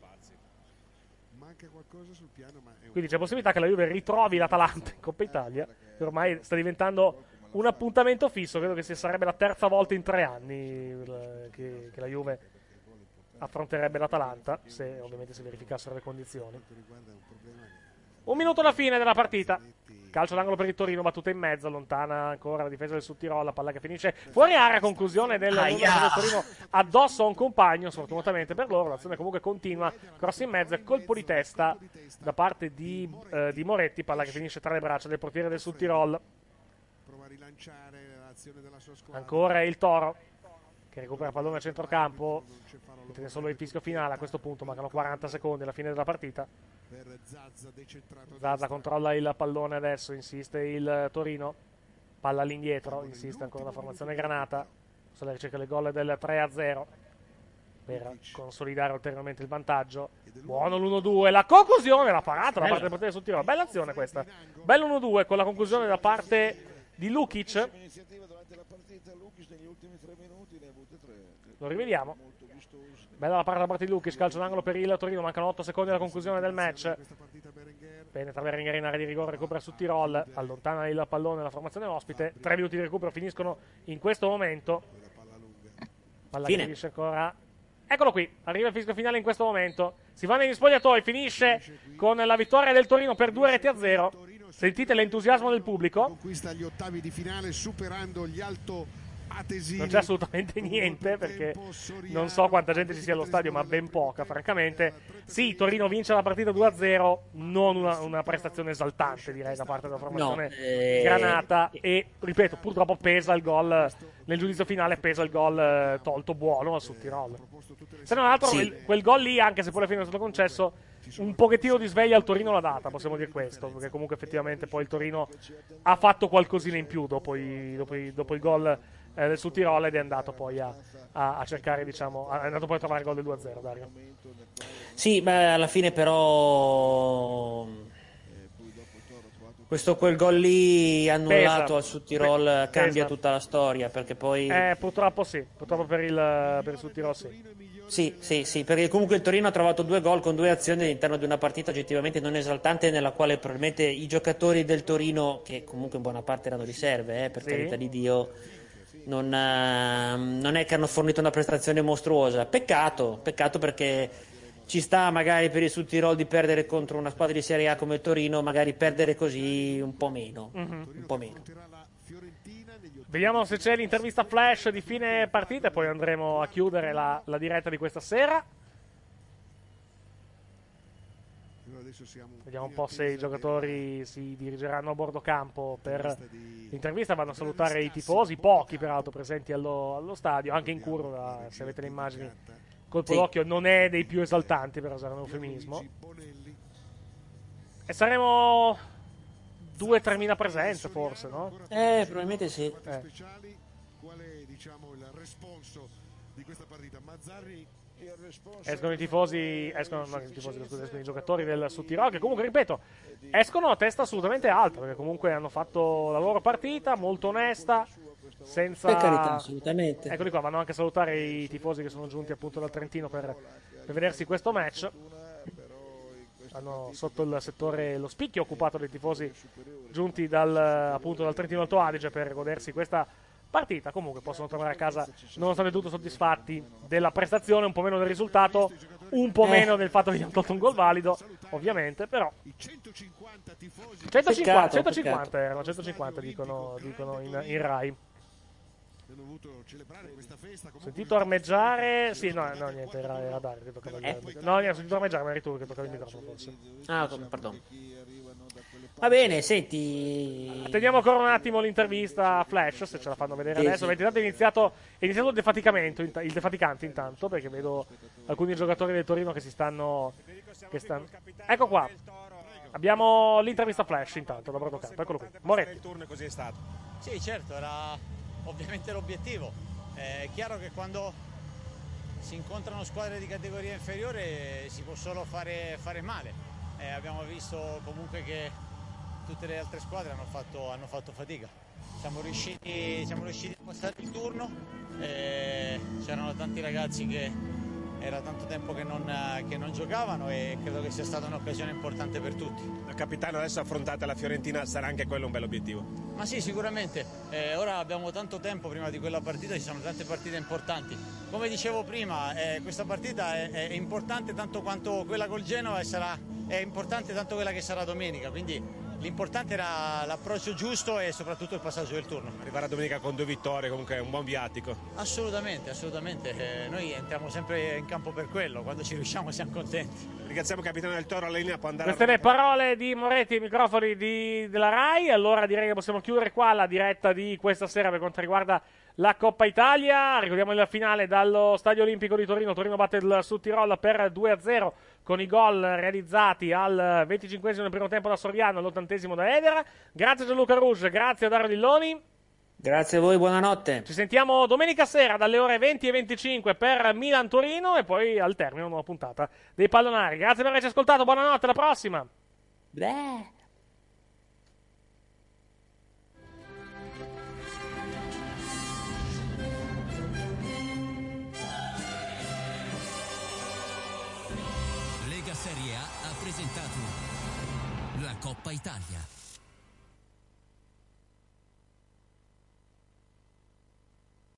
Quindi c'è possibilità che la Juve ritrovi l'Atalanta in Coppa Italia, che ormai sta diventando un appuntamento fisso. Credo che sarebbe la terza volta in 3 anni che la Juve affronterebbe l'Atalanta, se ovviamente si verificassero le condizioni. 1 minuto alla fine della partita. Calcio d'angolo per il Torino, battuta in mezzo, allontana ancora la difesa del Sudtirol, la palla che finisce fuori area, conclusione del Torino addosso a un compagno, sfortunatamente per loro. L'azione comunque continua, cross in mezzo e colpo di testa da parte di Moretti, palla che finisce tra le braccia del portiere del Sudtirol. Ancora il Toro che recupera il pallone a centrocampo, tiene solo il fischio finale. A questo punto mancano 40 secondi alla fine della partita. Zaza controlla il pallone adesso, insiste il Torino, palla all'indietro, insiste ancora la formazione granata, sulla ricerca del gol del 3-0 per consolidare ulteriormente il vantaggio. Buono l'1-2, la conclusione, la parata da parte del portiere sul tiro. Bella azione questa, bello 1-2 con la conclusione da parte di Lukic. Lo rivediamo. Bella la parata da parte di Lukic, calcio d'angolo per il Torino, mancano 8 secondi alla conclusione del match. Penetra Berenguer in area di rigore, recupera su Tirol, allontana il pallone la formazione ospite. 3 minuti di recupero finiscono in questo momento. Palla che finisce ancora. Eccolo qui, arriva il fischio finale in questo momento. Si va negli spogliatoi, finisce con la vittoria del Torino per 2-0. Sentite l'entusiasmo del pubblico. Conquista gli ottavi di finale superando gli altoatesini. Non c'è assolutamente niente, perché non so quanta gente ci sia allo stadio, ma ben poca francamente. Sì, Torino vince la partita 2-0, non una prestazione esaltante direi da parte della formazione granata. E ripeto, purtroppo pesa il gol nel giudizio finale, pesa il gol tolto buono al Sudtirol. Se non altro quel gol lì, anche se poi alla fine è stato concesso, un pochettino di sveglia al Torino l'ha data, possiamo dire questo, perché comunque effettivamente poi il Torino ha fatto qualcosina in più dopo il gol del Sudtirol, ed è andato poi a cercare, diciamo, è andato poi a trovare il gol del 2-0, Dario. Sì, beh, alla fine però quel gol lì annullato al Sudtirol cambia tutta la storia, perché poi purtroppo per il Sudtirol sì, perché comunque il Torino ha trovato 2 gol con 2 azioni all'interno di una partita oggettivamente non esaltante, nella quale probabilmente i giocatori del Torino, che comunque in buona parte erano riserve, per carità di Dio, non è che hanno fornito una prestazione mostruosa. Peccato perché ci sta magari per il Sudtirol di perdere contro una squadra di Serie A come il Torino, magari perdere così un po' meno. Vediamo se c'è l'intervista flash di fine partita e poi andremo a chiudere la diretta di questa sera. Vediamo un po' se i giocatori si dirigeranno a bordo campo per l'intervista. Vanno a salutare i tifosi, pochi peraltro presenti allo stadio, anche in curva, se avete le immagini. Colpo d'occhio non è dei più esaltanti, per usare un eufemismo. E saremo 2.000-3.000 presenze, forse, no? Probabilmente sì. Qual è, diciamo, il responso di questa partita? Mazzarri. Escono i giocatori del Sudtirolo, che comunque, ripeto, escono a testa assolutamente alta, perché comunque hanno fatto la loro partita molto onesta, senza... Per carità, assolutamente. Eccoli qua, vanno anche a salutare i tifosi che sono giunti appunto dal Trentino per vedersi questo match. Hanno sotto il settore lo spicchio occupato dai tifosi giunti appunto dal Trentino Alto Adige per godersi questa partita. Comunque possono tornare a casa nonostante tutto soddisfatti della prestazione, un po' meno del risultato, un po' meno del fatto che gli hanno tolto un gol valido, ovviamente, però 150 erano, 150 dicono in Rai. Ho sentito armeggiare. Sì, no, niente, era Dario che toccava il microfono. No, ho sentito armeggiare, ma eri tu che toccavi il microfono, forse. Pardon. Va bene, senti. Attendiamo ancora un attimo l'intervista a Flash, se ce la fanno vedere adesso. Perché intanto è iniziato il defaticamento, il defaticante intanto, perché vedo alcuni giocatori del Torino che stanno. Ecco qua. Abbiamo l'intervista Flash intanto da Brodocampo, eccolo qui. Moretti. Il turno così è stato. Sì, certo, era ovviamente l'obiettivo. È chiaro che quando si incontrano squadre di categoria inferiore si può solo fare male. Abbiamo visto comunque che tutte le altre squadre hanno fatto fatica. Siamo riusciti a passare il turno, c'erano tanti ragazzi che era tanto tempo che non giocavano e credo che sia stata un'occasione importante per tutti. Il capitano, adesso affrontate la Fiorentina, sarà anche quello un bel obiettivo? Ma sì, sicuramente. Ora abbiamo tanto tempo prima di quella partita, ci sono tante partite importanti. Come dicevo prima, questa partita è importante tanto quanto quella col Genova è importante tanto quella che sarà domenica, quindi l'importante era l'approccio giusto e soprattutto il passaggio del turno. Arrivare a domenica con 2 vittorie comunque è un buon viatico. Assolutamente. Noi entriamo sempre in campo per quello, quando ci riusciamo siamo contenti. Ringraziamo il capitano del Toro, la linea può andare. Queste le parole di Moretti ai microfoni della Rai. Allora direi che possiamo chiudere qua la diretta di questa sera per quanto riguarda la Coppa Italia. Ricordiamo la finale dallo Stadio Olimpico di Torino. Torino batte il Sudtirolo per 2-0 con i gol realizzati al 25esimo del primo tempo da Soriano, all'80esimo da Edera. Grazie a Gianluca Rouge, grazie a Dario Dilloni. Grazie a voi, buonanotte. Ci sentiamo domenica sera dalle ore 20:25 per Milan-Torino e poi al termine una nuova puntata dei Pallonari. Grazie per averci ascoltato, buonanotte, alla prossima. Beh. Lega Serie A ha presentato la Coppa Italia.